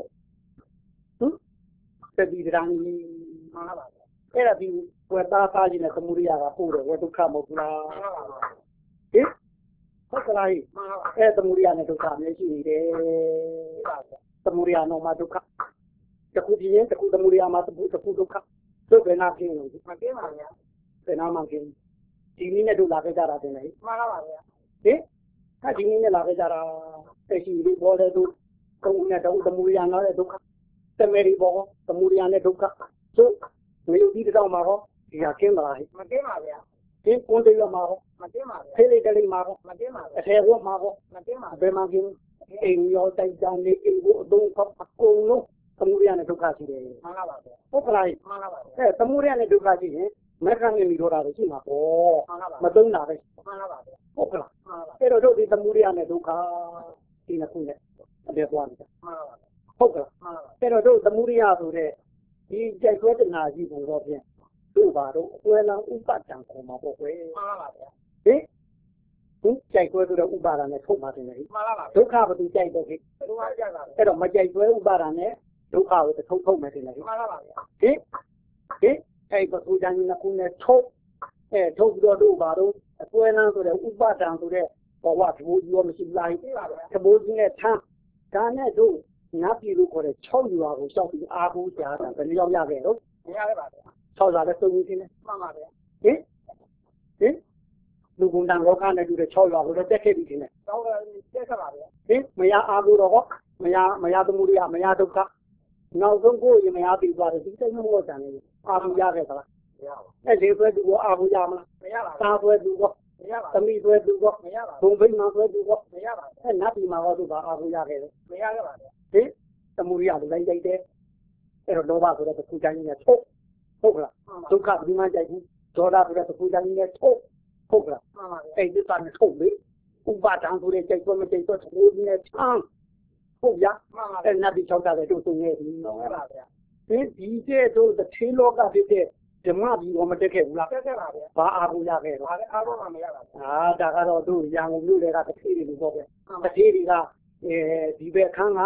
Speaker 1: တတိတရန်ကြီးမှန်ပါပါအဲ့ဒါဒီဝက်သားစားခြင်းနဲ့သမုဒိယကပို့တယ်ဝက်ဒုက္ခမဟုတ်ဘူးလားမှန်ပါပါဟင်ဟုတ်ကလားအဲ့သမုဒိယနဲ့ဒုက္ခမျိုးရှိနေတယ်သမုဒိယတော့မှဒုက္ခတခုပြင်းတခုသမုဒိယမှာတခုဒုက္ခတို့ဘယ်နာခင်းလို့မကင်းပါဗျာဘယ်နာမှခင်းဒီနည်းနဲ့တို့လာခဲ့ကြတာတင်လေမှန်ပါပါဗျာဟင်ဒီနည်းနဲ့လာခဲ့ကြတာတက်ရှိပြီးပေါ်တဲ့သူကုန်းနဲ့တော့သမုဒိယနာတဲ့ဒုက္ခတမေရီဘောသမုဒိယနဲ့ဒုက္ခသို့မျိုးဒီတောင်မှာဟောဒီဟာခင်းပါလားမကင်းပါဗျာဒီကွန်တေရမှာဟောမကင်းပါဘူးဖေးလေးတလေးမှာဟောမကင်းပါဘူးအထဲဟောမှာဟောမကင်းပါဘူးဘယ်မှာကင်းအိမ်ရောတိုက်ကြနေအိမ်ကိုအသုံးဖောက်အကုန်လုံးသမုဒိယနဲ့ဒုက္ခရှိတယ်မှန်ပါပါဟုတ်ကလားမှန်ပါပါသမုဒိယနဲ့ဒုက္ခရှိရင်မက္ခနဲ့မိတော့တာပဲရှိမှာပေါ့မသုံးတာပဲမှန်ပါပါဟုတ်ကလားအဲ့တော့တို့ဒီသမုဒိယနဲ့ဒုက္ခဒီနှစ်ခုနဲ့အပြည့်သွားတယ်မှန်ပါပါဟုတ်ကလားအဲ့တော့တို့သမုဒိယဆိုတဲ့ဒီကြိုက်ခွဲတနာကြီးပုံတော့ဖြင့်တို့ပါတော့အွယ်လောင်ဥပဒံခေါ်မှာပေါ့ကွယ်မှန်ပါပါဟင်ကြိုက်ခွဲဆိုတော့ဥပါဒံနဲ့ထုတ်ပါတင်လေမှန်ပါပါဒုက္ခဘယ်သူကြိုက်တော့ခေဒုက္ခကြိုက်ပါအဲ့တော့မကြိုက်ခွဲဥပါဒံနဲ့ဒုက္ခကိုထုတ်မယ်တင်လေမှန်ပါပါဟင်အဲ့ပူဇာညနှစ်ခုနဲ့ထုတ်ထုတ်ပြီးတော့တို့ပါတော့အကွဲလန်းဆိုတဲ့ဥပါဒံဆိုတဲ့ဘဝသဘောကြီးရောမရှိလားသဘောကြီးနဲ့ထမ်းဒါနဲ့တို့နတ်ပြည်လို့ခေါ်တဲ့6ရွာကိုရှောက်ပြီးအားကိုးကြတာဘယ်လိုရောက်ရခဲ့တော့မရခဲ့ပါဘူး6ရွာလည်းသုံးပြီးနေမှန်ပါဗျာဟင်လူကုန်တန်လောကနဲ့တူတဲ့6ရွာကိုလည်းတက်ခဲ့ပြီးနေတော့တက်ခဲ့ပါဗျာဟင်မရအားကိုးတော့မရသမုဒိယမရဒုက္ခနောက်ဆုံးကိုရင်မရပြီးသွားတယ်ဒီစိတ်မဟုတ်တယ်အားကိုးရခဲ့သလားမရပါဘူးအဲ့ဒီဆွဲသူကိုအားကိုးရမလားမရပါဘူးသားဆွဲသူကိုမရပါဘူးသမီးဆွဲသူကိုမရပါဘူးဘုံဘိမှဆွဲသူကိုမရပါဘူးအဲ့နတ်ပြည်မှာဟောသူကအားကိုးရခဲ့တယ်မရခဲ့ပါဘူးဟင်သမုဒိယလိုလိုက်တယ်အဲ့တော့လောဘဆိုတဲ့တစ်ခုတိုင်းနဲ့ထုတ်ဟုတ်ကလားဒုက္ခဒီမှကြိုက်ဘူးဒေါသဆိုတဲ့တစ်ခုတိုင်းနဲ့ထုတ်ဟုတ်ကလားအဲ့ဒီတန်ထုတ်လေဥပါဒံဆိုတဲ့ကြိုက်တော့မကြိုက်တော့ထိုးနေချမ်းဟုတ်ရအဲ့နတ်ပြည်၆တဲ့တို့သုံးနေပြီဟုတ်ပါဗျာဒီတဲ့တို့တစ်သေးလောကဖြစ်တဲ့ဓမ္မကြီးတော့မတက်ခဲ့ဘူးလားတက်ခဲ့ပါဗျာဘာအားကိုရခဲ့တော့အားကိုမရပါဘူးဒါကတော့တို့ရန်ကုန်မြို့တွေကတစ်သေးတွေပေါ့ဗျာတစ်သေးတွေကဒီဘက်ခန်းကဓ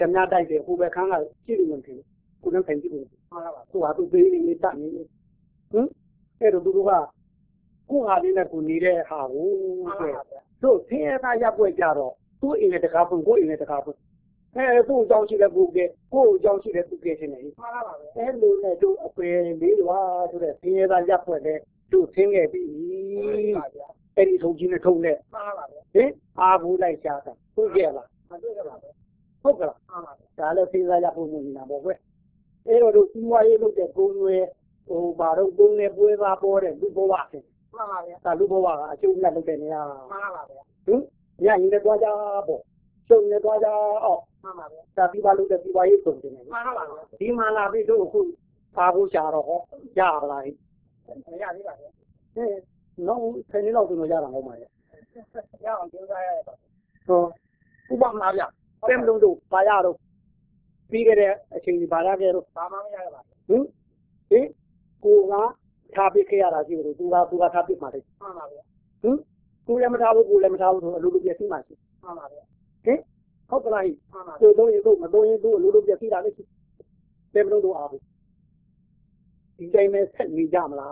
Speaker 1: ဓမြတိုက်တယ်ဟိုဘက်ခန်းကကြည့်လို့မဖြစ်ဘူးကိုယ်နဲ့ခင်ကြည့်လို့
Speaker 2: မှန်လားပါ
Speaker 1: ဟိုဟာသူပေးနေတတ်နေဟင်အဲ့တော့သူတို့ကကိုယ်ဟာလေးနဲ့ကိုနေတဲ့ဟာကို
Speaker 2: မှန်
Speaker 1: ဆို
Speaker 2: လားပါ
Speaker 1: တို့ဆင်းရဲသားရပ်ွက်ကြတော့သူ့အိမ်နဲ့တကားပွင့်ကိုယ်အိမ်နဲ့တကားပွင့်သူ့အကြောင်းရှိတဲ့ကိုယ်ကကိုယ့်အကြောင်းရှိတဲ့သူကချင်းနေ
Speaker 2: မှန်လားပါ
Speaker 1: အဲ့လိုနဲ့တို့အပယ်လေးလွာဆိုတဲ့ဆင်းရဲသားရပ်ွက်နဲ့တို့ဆင်းခဲ့ပြီအဲ့ဒီထုံကြီးနဲ့ထုံနဲ့
Speaker 2: မှန်လားပါ
Speaker 1: ဟင်အားဘူးလိုက်ရှာတာဟုတ်ကြလား
Speaker 2: မတွေ့ကြပါဘူး
Speaker 1: ဟုတ်ကလား
Speaker 2: မှန်ပါ
Speaker 1: ဒါလည်းဆင်းရဲရပ်ဖို့နေနေတာပေါ့ကွအဲ့တော့တို့စီးပွားရေးလုပ်တဲ့ကိုယ်ရွယ်ဟိုဘာတော့ကိုယ်နဲ့ပွဲသားပေါ်တဲ့လူဘဝဆင်း
Speaker 2: မှန်ပါဗျာ
Speaker 1: ဒါလူဘဝကအကျုံးနဲ့လုပ်တဲ့နေရာ
Speaker 2: မှန်လားပါဗျာ
Speaker 1: ဟင်ညရင်လည်းသွားကြပေါ့ကျုံလည်းသွားကြအောင်
Speaker 2: မှန်ပါဗျာ
Speaker 1: ဒါစီးပွားလုပ်တဲ့စီးပွားရေးကုန်တယ်
Speaker 2: မှန်လားပါဗျာ
Speaker 1: ဒီမှာလာပြီးတို့အခုပါဖို့ရှာတော့ဟောရပါလား
Speaker 2: မရသေးပါဗျာ
Speaker 1: နောက်ဆယ်နှစ်လောက်ဆိုတော့ရတာဟုတ်မှာလေ
Speaker 2: ရအောင်ကြိုးစားရတယ်
Speaker 1: ဟောဥပမာဗျတဲမလုံးတို့ပါရတော့ပြီးခဲ့တဲ့အချိန်ဒီပါရခဲ့တော့
Speaker 2: ဘာမှမရပါ
Speaker 1: ဟ
Speaker 2: ဘူး
Speaker 1: င်ကိုကထားပစ်ခဲ့ရတာရှိတယ်သူကထားပစ်မှာလေ
Speaker 2: မှန်ပါဗျာ
Speaker 1: ဟင်ကိုလည်းမထားဘူးကိုလည်းမထားဘူးဆိုအလိုလိုပြည့်စုံမှာရှိ
Speaker 2: မှန်ပါဗျာ
Speaker 1: ဟင်ဟုတ်ကလား
Speaker 2: မှန်ပါ
Speaker 1: ကိုတော့ရင်ကိုမတော့ရင်သူ့အလိုလိုပြည့်စုံတာလေရှိတဲမလုံးတို့အားဘူးဒီတိုင်းပဲဆက်နေကြမလား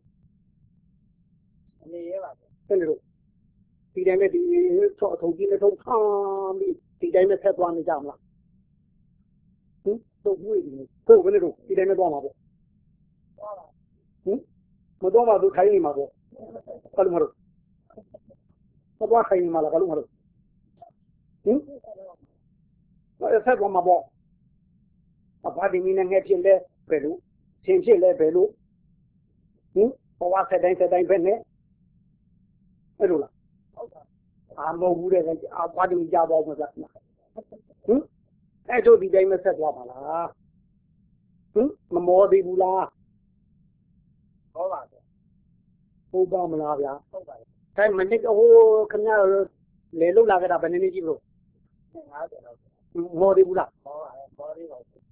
Speaker 2: နေရပါဗျာ
Speaker 1: တဲ့လို့ဒီတိုင်းပဲဒီဆော့ထုံကြီးနဲ့ထုံခမ်းပြီးဒီတိုင်းပဲဆက်သွားနေကြမလားဟင်တို့ဘူးနေကိုဘယ်နဲ့တော့ဒီတိုင်းပဲသွားမှာပေါ့ဟင်မတော့မှသူခိုင်းနေမှာပေါ့ကလူမလို့မတော့ခိုင်းနေမှာလားကလူမလို့ဟင်ဆက်သွားမှာပေါ့အဘာဒီမင်းနဲ့ငှက်ဖြစ်လဲဘယ်လိုဆင်ဖြစ်လဲဘယ်လိုဟင်ဘဝဆက်တိုင်းပဲနဲ့အဲ့လိုလား
Speaker 2: ဟုတ်ပါ
Speaker 1: အာမဟုတ်ဘူးတဲ့အဘာဒီကြပါဦးမလားဟင်အဲ့တို့ဒီတိုင်းမဆက်သွားပါလားဟင်မမောသေးဘူးလား
Speaker 2: ဟုတ်ပါဗျာ
Speaker 1: ဟုတ်ပါမလားဗျာ
Speaker 2: ဟုတ်ပါ
Speaker 1: ဒါမနစ်ဟိုခင်ဗျားလေလုလာကြတာဘယ်နည်းကြည့်လို့
Speaker 2: 50လောက်
Speaker 1: မောသေးဘူးလား
Speaker 2: ဟောပါတယ်ဟောသေးပါဘူး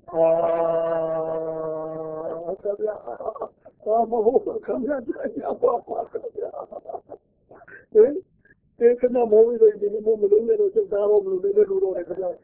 Speaker 1: ဟုတ်ကဲ့အာမဟုတ်ခင်ဗျားတရားပါပါခင်ဗျာဟင်ဒီကနေ့မောပြီးတော့ဒီမောမလို့လည်းတော့စတားတော့မလို့လည်းလူတော့တယ်ခင်ဗျာဟင်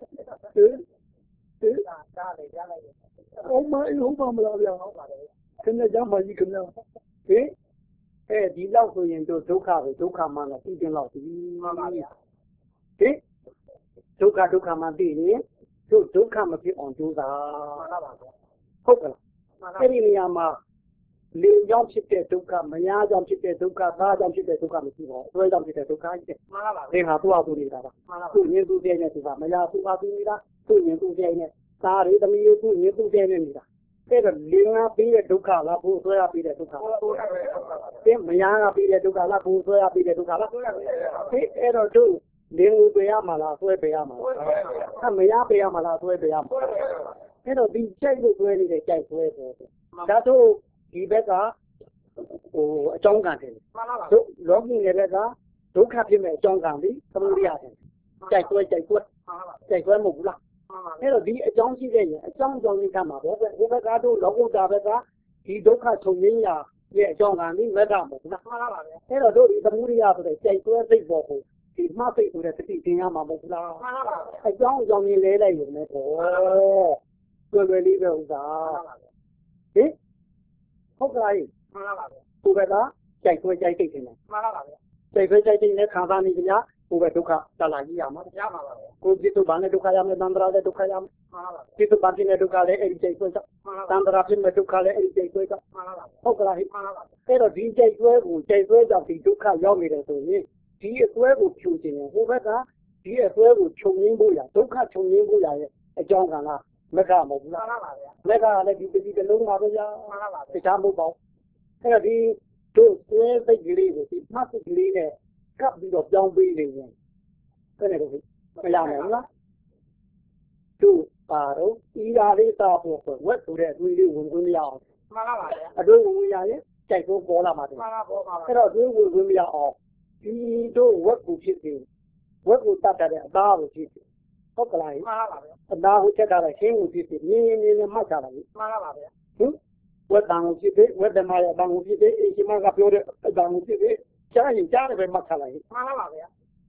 Speaker 2: ဒါလေကြားလိုက်တယ်
Speaker 1: ဟုတ်ပါမလားဗျာ
Speaker 2: ဟုတ်ပါတယ်
Speaker 1: ခင်ဗျာကြားမှကြီးခင်ဗျာဟင်ဒီလောက်ဆိုရင်တို့ဒုက္ခကိုဒုက္ခမှလည်းသိတင်လောက်ပြီ
Speaker 2: မှန်ပါဗျာ
Speaker 1: ဟင်ဒုက္ခမှသိရင်တို့ဒုက္ခမဖြစ်အောင်ကြိုးစား
Speaker 2: မှန်လားပါဗျာ
Speaker 1: ဟုတ်ကဲ့
Speaker 2: မှန်လား
Speaker 1: အဲ့ဒီနေရာမှာလေကြောင့်ဖြစ်တဲ့ဒုက္ခမယားကြောင့်ဖြစ်တဲ့ဒုက္ခသားကြောင့်ဖြစ်တဲ့ဒုက္ခမရှိပါဘူးဆွဲကြောင့်ဖြစ်တဲ့ဒုက္ခကြီး
Speaker 2: မှန်လားပါ
Speaker 1: သင်ဟာသူ့ဟာသူနေတာပါ
Speaker 2: မှန်လားပါ
Speaker 1: သူ့ရင်သူ့ပြည့်နဲ့သူကမယားသူ့ဟာသူနေတာသူ့ရင်သူ့ပြည့်နဲ့သားတွေသမီးတွေသူ့ရင်သူ့ပြည့်နဲ့နေတာအဲ့တော့လေငါပြီးတဲ့ဒုက္ခလားဘိုးဆွဲရပြီးတဲ့ဒုက္ခလား
Speaker 2: ဟုတ်ပါဗျာ
Speaker 1: သင်မယားကပြီးတဲ့ဒုက္ခလားဘိုးဆွဲရပြီးတဲ့ဒုက္ခလား
Speaker 2: ဟုတ်ပါဗျာ
Speaker 1: အဲ့တော့တို့လင်းဦးပေးရမှာလားဆွဲပေးရမှာလားမယားပေးရမှာလားဆွဲပေးရမှာအဲ့တော့ဒီကြိုက်လို့ဆွဲနေတဲ့ကြိုက်ဆွဲတယ်ဒါတို့ဒီဘက်ကဟိုအကြောင်းကံတယ်
Speaker 2: မှန်လားပါ
Speaker 1: တို့လောကီရဲ့ဘက်ကဒုက္ခဖြစ်မဲ့အကြောင်းကံပြီးသမုဒိယတယ်ကြိုက်ဆွဲ
Speaker 2: မှန်လားပါ
Speaker 1: ကြိုက်ဆွဲမဟုတ်ဘူးလား
Speaker 2: မှန်ပါ
Speaker 1: အဲ့တော့ဒီအကြောင်းရှိတဲ့ရင်အကြောင်းကြီးကမှာပေါ့ဟိုဘက်ကတို့လောကုတ္တဘက်ကဒီဒုက္ခချုပ်ငင်းရာရဲ့အကြောင်းကံပြီးမက်ကမဟုတ်ဘူးလား
Speaker 2: မှန်လားပါဗျာ
Speaker 1: အဲ့တော့တို့ဒီသမုဒိယဆိုတဲ့ကြိုက်ဆွဲစိတ်ပေါ်ကိုဒီမှတ်စိတ်ဆိုတဲ့တတိတင်ရမှာမဟုတ်ဘူးလား
Speaker 2: မှန်လားပါ
Speaker 1: အကြောင်းကြီးလဲလိုက်ရုံနဲ့ပေါ့လွယ်လေးပဲဥစ္စာ
Speaker 2: မှန်လားပါ
Speaker 1: ဟင်ဟုတ်ကဲ့
Speaker 2: မှန်လားပါဗျာ
Speaker 1: ဟိုဘက်ကကြိုက်ဆွဲကြိုက်စိတ်တင်တယ်
Speaker 2: မှန်လားပါဗျာ
Speaker 1: ကြိုက်ဆွဲကြိုက်စိတ်နဲ့ခံစားနေကြညာဟိုဘက်ဒုက္ခတလာကြီးရမှာ
Speaker 2: ရပါပါဗျာ
Speaker 1: ကိုจิตဘာနဲ့ဒုက္ခရမယ်တန္တရာနဲ့ဒုက္ခရမယ်
Speaker 2: မှန်လားပါ
Speaker 1: จิตဘာဖြစ်နဲ့ဒုက္ခလဲအဲ့ဒီကြိုက်ဆွဲကြောင့်
Speaker 2: မှန်လား
Speaker 1: တန္တရာဖြစ်မဲ့ဒုက္ခလဲအဲ့ဒီကြိုက်ဆွဲကြောင့်
Speaker 2: မှန်လားပါ
Speaker 1: ဟုတ်ကဲ့
Speaker 2: မှန်လားပါ
Speaker 1: အဲ့တော့ဒီကြိုက်ဆွဲကိုကြိုက်ဆွဲကြောင့်ဒီဒုက္ခရောက်နေတယ်ဆိုရင်ဒီအဆွဲကိုဖြူခြင်းဟိုဘက်ကဒီအဆွဲကိုခြုံငင်းဖို့ရဒုက္ခခြုံငင်းဖို့ရရဲ့အကြောင်းကလားမကမဟုတ်ဘူး
Speaker 2: မှ
Speaker 1: လား
Speaker 2: န်လားပါဗျာ
Speaker 1: မက်ကလည်းဒီပတိတလုံးပါပဲကြာ
Speaker 2: မှန်လားပါ
Speaker 1: တခြားမဟုတ်ပါဘူးအဲ့တော့ဒီတို့ဆွဲစိတ်ကလေးကိုဒီမှတ်စိတ်ကလေးနဲ့ကပ်ပြီးတော့ပြောင်းပေးနေရင်အဲ့ဒါကိုမရနိုင်ဘူးလားတို့ပါတော့ဤရာလေးတာဖို့ဝက်ဆိုတဲ့အသွေးလေးဝင်ခွင့်မရအောင်
Speaker 2: မှန်လားပါဗျာ
Speaker 1: အတွေးဝင်ရရင်ကြိုက်ဖို့ပေါ်လာမှာတယ်
Speaker 2: မှန်လားပေါ်ပါပါ
Speaker 1: အဲ့တော့တွေးဝင်ခွင့်မရအောင်ဒီတို့ဝက်ကိုဖြစ်တယ်ဝက်ကိုတတ်တဲ့အသားကိုဖြစ်တယ်ဟုတ်ကလား
Speaker 2: မှန်လားပါဗျာ
Speaker 1: အသားကိုချက်တာလည်းရှင်းကိုဖြစ်တယ်မြင်းမြင်းနဲ့မှတ်ကြတာလေ
Speaker 2: မှန်လားပါဗျာ
Speaker 1: ဟင်ဝက်တန်ကိုဖြစ်တယ်ဝက်တမရဲ့တန်ကိုဖြစ်တယ်အရှင်မကပြောတဲ့အတန်ကိုဖြစ်တယ်ကြားရင်ကြားတယ်ပဲမှတ်ထားလိုက်
Speaker 2: မှန်လားပါဗျာ
Speaker 1: ဟ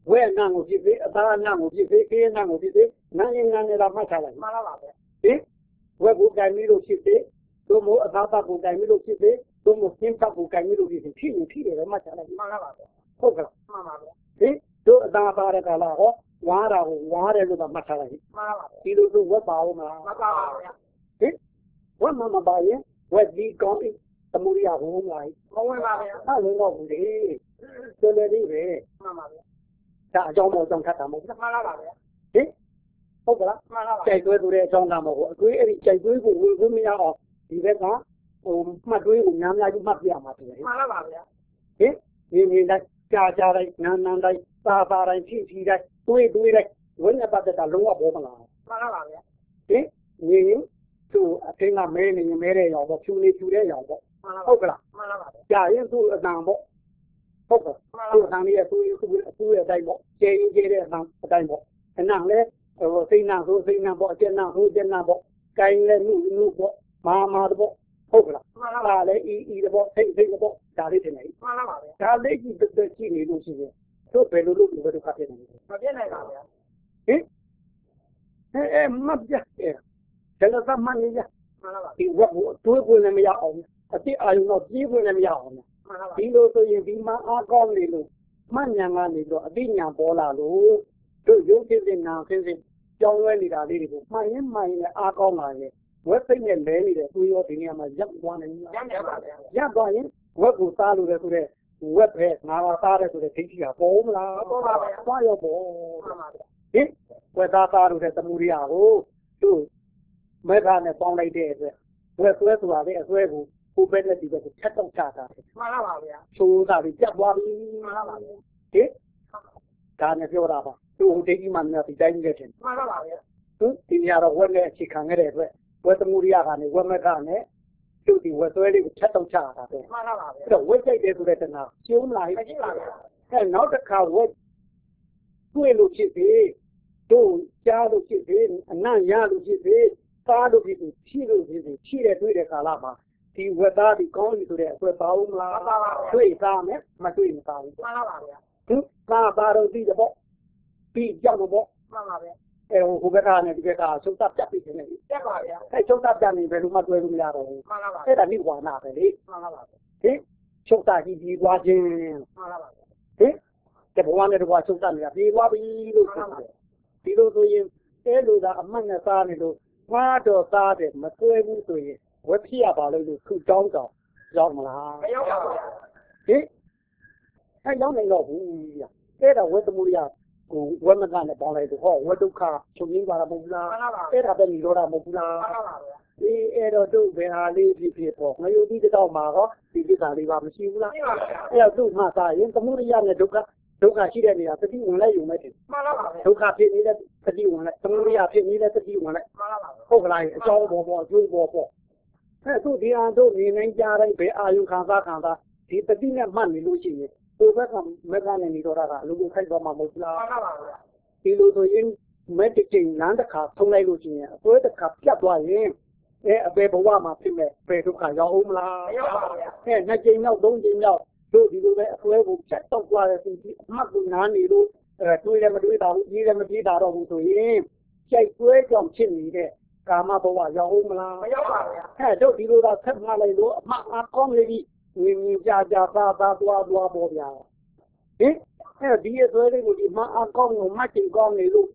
Speaker 1: ဝဲနံကိုဖြစ်ဖြစ်အသားနံကိုဖြစ်ဖြစ်ကေးနံကိုဖြစ်ဖြစ်နံရင်နံနဲ့တော့မှတ်ထားလိုက်
Speaker 2: မှန်လားပါဗျာ
Speaker 1: ဟင်ဝက်ကိုကင်ပြီးလို့ဖြစ်ဖြစ်သို့မဟုတ်အသားပတ်ကိုကင်ပြီးလို့ဖြစ်ဖြစ်သို့မဟုတ်ပြင်းပတ်ကိုကင်ပြီးလို့ဖြစ်ဖြစ်ဖြစ်ရင်ဖြစ်တယ်ပဲမှတ်ထားလိုက်
Speaker 2: မှန်လားပါဗျာ
Speaker 1: ဟုတ်ကဲ့
Speaker 2: မှန်ပါဗျာ
Speaker 1: ဟင်တို့အသားပါတဲ့ကာလဟောဝါတာကိုဝါတယ်လို့တော့မှတ်ထားလိုက်
Speaker 2: မှန်လားပါဗျာ
Speaker 1: ဒီလိုဆိုဝက်ပါဦးမလား
Speaker 2: မှန်ပါဗျာ
Speaker 1: ဟင်ဝက်မပါရင်ဝက်ဒီကောင်းသမုဒိယဘုံလာ
Speaker 2: မဝင်ပါဗျာ
Speaker 1: အဲ့လိုတော့ဘူးလေတော်တော်လေးပဲ
Speaker 2: မှန်ပါဗျာ
Speaker 1: ဒါအကြောင်းမကြောင့်ထပ်တာမဟုတ်ဘူး
Speaker 2: မှန်လားပါဗျာ
Speaker 1: ဟင်ဟုတ်ကလား
Speaker 2: မှန်လားပါ
Speaker 1: ကြိုက်သွဲဆိုတဲ့အကြောင်းကမဟုတ်ဘူးအတွေးအဲ့ဒီကြိုက်သွဲကိုဝင်ခွင့်မရအောင်ဒီဘက်ကမှတ်တွေးကိုများများကြီးမှတ်ပြမှာတယ်ဟင်
Speaker 2: မှန်လားပါဗျာ
Speaker 1: မြင်တိုင်းကြားတိုင်းနာတိုင်းတိုင်းတိုင်းဖြည့်တိုင်းတွေးတိုင်းဝိညာဉ်ပတ်သက်တာလုံးဝဘောမလား
Speaker 2: မှန်လားပါဗျာ
Speaker 1: ဟင်မြင်သူအထင်းကမဲနေမဲတဲ့ရောင်ပေါ့ဖြူနေဖြူတဲ့ရောင်ပေါ့
Speaker 2: မှန်လား
Speaker 1: ဟုတ်ကလား
Speaker 2: မှန်လားပါဗျာ
Speaker 1: ကြာရင်သူ့အတန်ပေါ့ဟုတ်ကဲ့
Speaker 2: မှန်လား
Speaker 1: သူ့အတန်လေးသူ့ရဲ့အတိုင်းပေါ့ကျဲရင်ကျဲတဲ့အတန်အတိုင်းပေါ့အနံလဲစိတ်နာဆိုစိတ်နာပေါ့အကျဉ်းနာဆိုကျဉ်းနာပေါ့ကိုင်းလဲနုပေါ့မာတော့ဟုတ်ကလား
Speaker 2: မှန်လား
Speaker 1: ဒါလည်းဤတော့စိတ်တော့ဒါလေးတင်နေ
Speaker 2: မှန်လားပါဗျာ
Speaker 1: ဒါလေးကြီးတက်ကြည့်နေလို့ရှိရင်သူ့ဘယ်လိုလုပ်လို့ဒုက္ခဖြစ်နေလဲ
Speaker 2: မပြည့်နိုင်ပါဗျာ
Speaker 1: ဟင်မပြတ်တယ်ဒါလည်းသမန်နေရ
Speaker 2: မှန်လားပါ
Speaker 1: ဒီဝက်ကိုတွေးပွင့်လည်းမရအောင်အတိအာယုံတော့ပြေးပွင့်လည်းမရအောင်
Speaker 2: မှန်လားပါ
Speaker 1: ဒီလိုဆိုရင်ဒီမှာအားကောင်းနေလို့မှတ်ဉာဏ်ကနေတော့အသိဉာဏ်ပေါ်လာလို့တို့ရုပ်ဖြစ်တဲ့နာဖြစ်တဲ့ကြောင်းလဲနေတာလေးတွေကိုမှန်ရင်နဲ့အားကောင်းလာရင်ဝက်စိတ်နဲ့လဲနေတဲ့သူရောဒီနေရာမှာရပ်သွားနိုင်ဘူး
Speaker 2: ရမ်းတယ်ပါဗျာ
Speaker 1: ရပ်သွားရင်ဝက်ကိုစားလို့လည်းဆိုတဲ့ဝက်ပဲငါပါစားတယ်ဆိုတဲ့ဒိဋ္ဌိကပေါ်မလားသွားရောပေါ်
Speaker 2: မှန်ပါဗျာ
Speaker 1: ဟင်ဝက်သားလို့တဲ့သမုဒိယကိုသူ့မဲခါနဲ့ပေါင်းလိုက်တဲ့အတွက်ဝက်ဆွဲဆိုတာလေအဆွဲကိုကိုပဲနဲ့ဒီဘက်ကိုချက်တော့ချတာ
Speaker 2: မှန်လားပါဗျာ
Speaker 1: ချိုးတာပြီးပြတ်သွားပြီ
Speaker 2: မှန်လားပါဗျာ
Speaker 1: ဟင်ဒါနဲ့ပြောတာပါသူ့ဟိုဒိဋ္ဌိမှများဒီတိုင်းကြီးတဲ့
Speaker 2: မှန်လားပါဗျာ
Speaker 1: ဟင်ဒီနေရာတော့ဝက်နဲ့အခြေခံခဲ့တဲ့အတွက်ဝက်သမုဒိယကနေဝက်မဲခါနဲ့သူ့ဒီဝက်ဆွဲလေးကိုချက်တော့ချတာပဲ
Speaker 2: မှန်လားပါဗျာ
Speaker 1: အဲ့တော့ဝက်ကြိုက်တယ်ဆိုတဲ့တဏှာကျုံးလာ
Speaker 2: မရှိပါဗျာ
Speaker 1: အဲ့နောက်တစ်ခါဝက်တွေ့လို့ဖြစ်ပြီတို့ကြားလို့ဖြစ်ပြီအနံ့ရလို့ဖြစ်ပြီစားလို့ဖြစ်ပြီဖြည့်လို့ဖြစ်ပြီဖြည့်တဲ့တွေ့တဲ့ကာလမှာဒီဝက်သားဒီကောင်းပြီဆိုတဲ့အဆွဲပါဦးမလားတွေ့သားမယ်မတွေ့မသားဘူး
Speaker 2: မှန်လားပါဗျာ
Speaker 1: ဟင်ပါတော့ဒီတော့ပြီးကြောက်တော့
Speaker 2: မှန်ပါဗျာ
Speaker 1: အဲဟိုဘက်ကနဲ့ဒီဘက်ကသုတ်တပ်ပြပြီးနေတယ်
Speaker 2: တက်ပါဗျာ
Speaker 1: အဲသုတ်တပ်ပြနေဘယ်လိုမှတွေ့လို့မရတော့ဘူး
Speaker 2: မှန်လားပါ
Speaker 1: အဲ့ဒါနိဝါဏပဲလေ
Speaker 2: မှန်လားပါဗျာ
Speaker 1: ဟင်ချုပ်တာကြီးပြီးသွားခြင်း
Speaker 2: မှန်လားပါဗျာ
Speaker 1: ဟင်တဘဝနဲ့တဘဝချုပ်တာနေတာပြီးသွားပြီလို့ဆိုတယ်ဒီလိုဆိုရင်အဲလိုသာအမှတ်နဲ့စားနေလို့ငါတော့စားတယ်မတွေ့ဘူးဆိုရင်ဝက်ဖြစ်ရပါလို့သူ့တောင်းတောင်ရောက်မလား
Speaker 2: မရောက်ပါဗျာ
Speaker 1: ဟင်အဲရောက်နေတော့ဘူးအဲ့ဒါဝက်သမုဒိယကိုဝက်မကနဲ့ပေါင်းလိုက်တော့ဟောဝက်ဒုက္ခချုပ်ရင်းပါတာမဟုတ်လား
Speaker 2: မှန်လားပါ
Speaker 1: အဲ့ဒါပဲនិရောဓမဟုတ်ဘူးလား
Speaker 2: မှန်လားပါဗျာ
Speaker 1: ဒီအဲ့တော့တို့ဘယ်ဟာလေးဖြစ်ပေါ့ငရုတ်ဒီတော့မှာဟောဒီကိစ္စလေးပါမရှိဘူးလား
Speaker 2: ရှိပါဗျာ
Speaker 1: အဲ့တော့သူ့မှာသာရင်သမုဒိယနဲ့ဒုက္ခရှိတဲ့နေရာတတိဝင်လိုက်ယူမယ်တင်
Speaker 2: မှန်လားပါဗျာ
Speaker 1: ဒုက္ခဖြစ်နေတဲ့တတိဝင်လိုက်သမုဒိယဖြစ်နေတဲ့တတိဝင်လိုက်
Speaker 2: မှန်လားပါ
Speaker 1: ဟုတ်ကလားအကြောင်းပေါ်အကျိုးပေါ်အဲ့သူဒီအားတို့နေနိုင်ကြတိုင်းဘယ်အာယုခံစားဒီတတိနဲ့မှတ်နေလို့ရှိရင်ဟိုဘက်ကမက်ကနေနေတော့တာအလုံးခိုက်သွားမှာမဟုတ်ဘူးလား
Speaker 2: မှန်လားပါဗျာ
Speaker 1: ဒီလိုဆိုရင်မက်တစ်ချိန်လမ်းတစ်ခါထုံးလိုက်လို့ရှိရင်အစွဲတစ်ခါပြတ်သွားရင်အပေဘဝမှာဖြစ်မဲ့ပေဒုက္ခရောက်အောင်မလား
Speaker 2: မရောက်ပါဗျာ
Speaker 1: နှစ်ချိန်နောက်သုံးချိန်နောက်တို့ဒီလိုပဲအစွဲကိုဖြတ်တော့သွားတဲ့သူဒီအမှတ်ကိုနားနေလို့တွေးလည်းမတွေးတာဘူးကြီးလည်းမပြေးတာတော့ဘူးဆိုရင်ကြိုက်တွဲကြောင့်ဖြစ်နေတဲ့ကာမဘဝရောက်အောင်မလား
Speaker 2: မရောက်ပါဗျာ
Speaker 1: တို့ဒီလိုသာဆက်မှလိုက်လို့အမှတ်အကောင်းလေးကြီးငင်းကြသားသွားပေါ်ဗျာဟင်ဒီအစွဲလေးကိုဒီမှအကောင်းကိုမှတ်ချင်ကောင်းနေလို့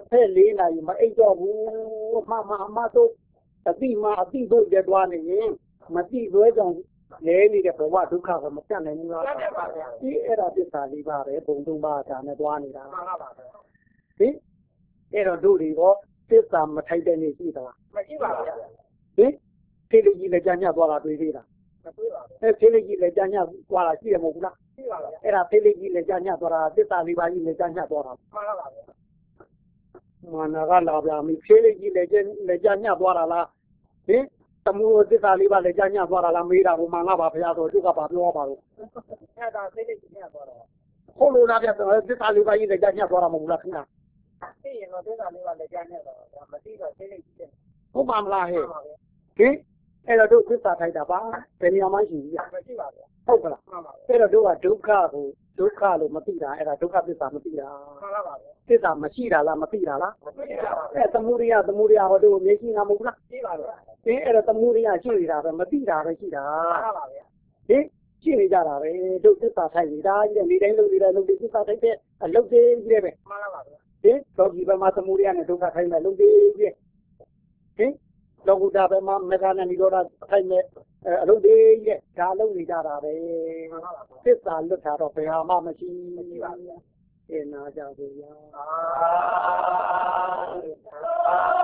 Speaker 1: 24နာရီမအိပ်တော့ဘူးမတို့အတိတို့ကြွားနေရင်မတိသွဲကြောင့်လဲနေတဲ့ဘဝဒုက္ခကမပြတ်နိုင်ဘူးလား
Speaker 2: တက်ပါဗျာ
Speaker 1: ဒီအဲ့ဒါသစ္စာလေးပါပဲဘုံသုံးပါးဒါနဲ့တွားနေတာ
Speaker 2: မှန်လားပါဗျာ
Speaker 1: ဟင်အဲ့တော့တို့တွေရောသစ္စာမထိုက်တဲ့နေ့ရှိသလား
Speaker 2: မရှိပါဗျာ
Speaker 1: ဟင်ဖေးလေးကြီးလည်းကြာညသွားတာတွေ့သေးတာ
Speaker 2: မတွေ့ပါဘူး
Speaker 1: ဖေးလေးကြီးလည်းကြာညသွားတာရှိရမဟုတ်ဘူးလား
Speaker 2: ရှိပါဗျာ
Speaker 1: အဲ့ဒါဖေးလေးကြီးလည်းကြာညသွားတာသစ္စာလေးပါးကြီးလည်းကြာညသွားတာ
Speaker 2: မှန်လားပါဗျာ
Speaker 1: မာနာကလာပြမီဖေးလေးကြီးလည်းကြာညသွားတာလားဟင်တမှုသစ္စာလေးပါးလည်းကြာညသွားတာလားမေးတာကိုမှန်လားပါဘုရားဆိုသူကပါပြောပါလို့
Speaker 2: အဲ့ဒါသိနေကြည့်ရတော့
Speaker 1: ဟုတ်လို့လားဗျသစ္စာလေးပါးကြီးလည်းကြာညသွားတာမဟုတ်ဘူးလားခင်ဗျာ
Speaker 2: သိရင်တော့သိတာလေးပါလက်ကြနေတော့မသိတော့သိနေကြည့်တယ်
Speaker 1: ဟုတ်ပါမလားဟဲ့
Speaker 2: မှန်ပါဗျာ
Speaker 1: ဟင်အဲ့တော့တို့သစ္စာထိုက်တာပါဘယ်နေရာမှရှိဘူးဗျ
Speaker 2: မရှိပါဗျာ
Speaker 1: ဟုတ်ကလား
Speaker 2: မှန်ပါဗျာ
Speaker 1: အဲ့တော့တို့ကဒုက္ခကိုဒုက္ခလို့မသိတာအဲ့ဒါဒုက္ခသစ္စာမသိတာ
Speaker 2: မှန်ပါပါဗျာ
Speaker 1: သစ္စာမရှိတာလားမသိတာလား
Speaker 2: မသိပါဘူး
Speaker 1: အဲ့သမုဒိယဟောတို့မျက်ရှိနာမဟုတ်လား
Speaker 2: သိပါဗျာ
Speaker 1: အဲ့ဒါသမုဒိယရှိနေတာပဲမသိတာပဲရှိတာ
Speaker 2: မှန်ပါဗျာ
Speaker 1: ဟင်ရှိနေကြတာပဲဒုသစ္စာထိုက်နေတာကြီးတဲ့နေတိုင်းလုပ်နေတဲ့လုပ်ဒီသစ္စာထိုက်တဲ့အလုပ်တွေကြီးတဲ့ပဲ
Speaker 2: မှန်ပါဗျာ
Speaker 1: ဟင်လောကီဘက်မှာသမုဒိယနဲ့ဒုက္ခထိုက်မဲ့လုပ်တွေကြီးတဲ့ဟင်လောကုတ္တဘက်မှာမေဃနဲ့និရောဓထိုက်မဲ့အလုပ်တွေကြီးတဲ့ဒါလုပ်နေကြတာပဲ
Speaker 2: မှန်ပါဗျာ
Speaker 1: သစ္စာလွတ်တာတော့ဘယ်ဟာမှမရှိပါဘူး နာကြပါဗျာ
Speaker 2: အာ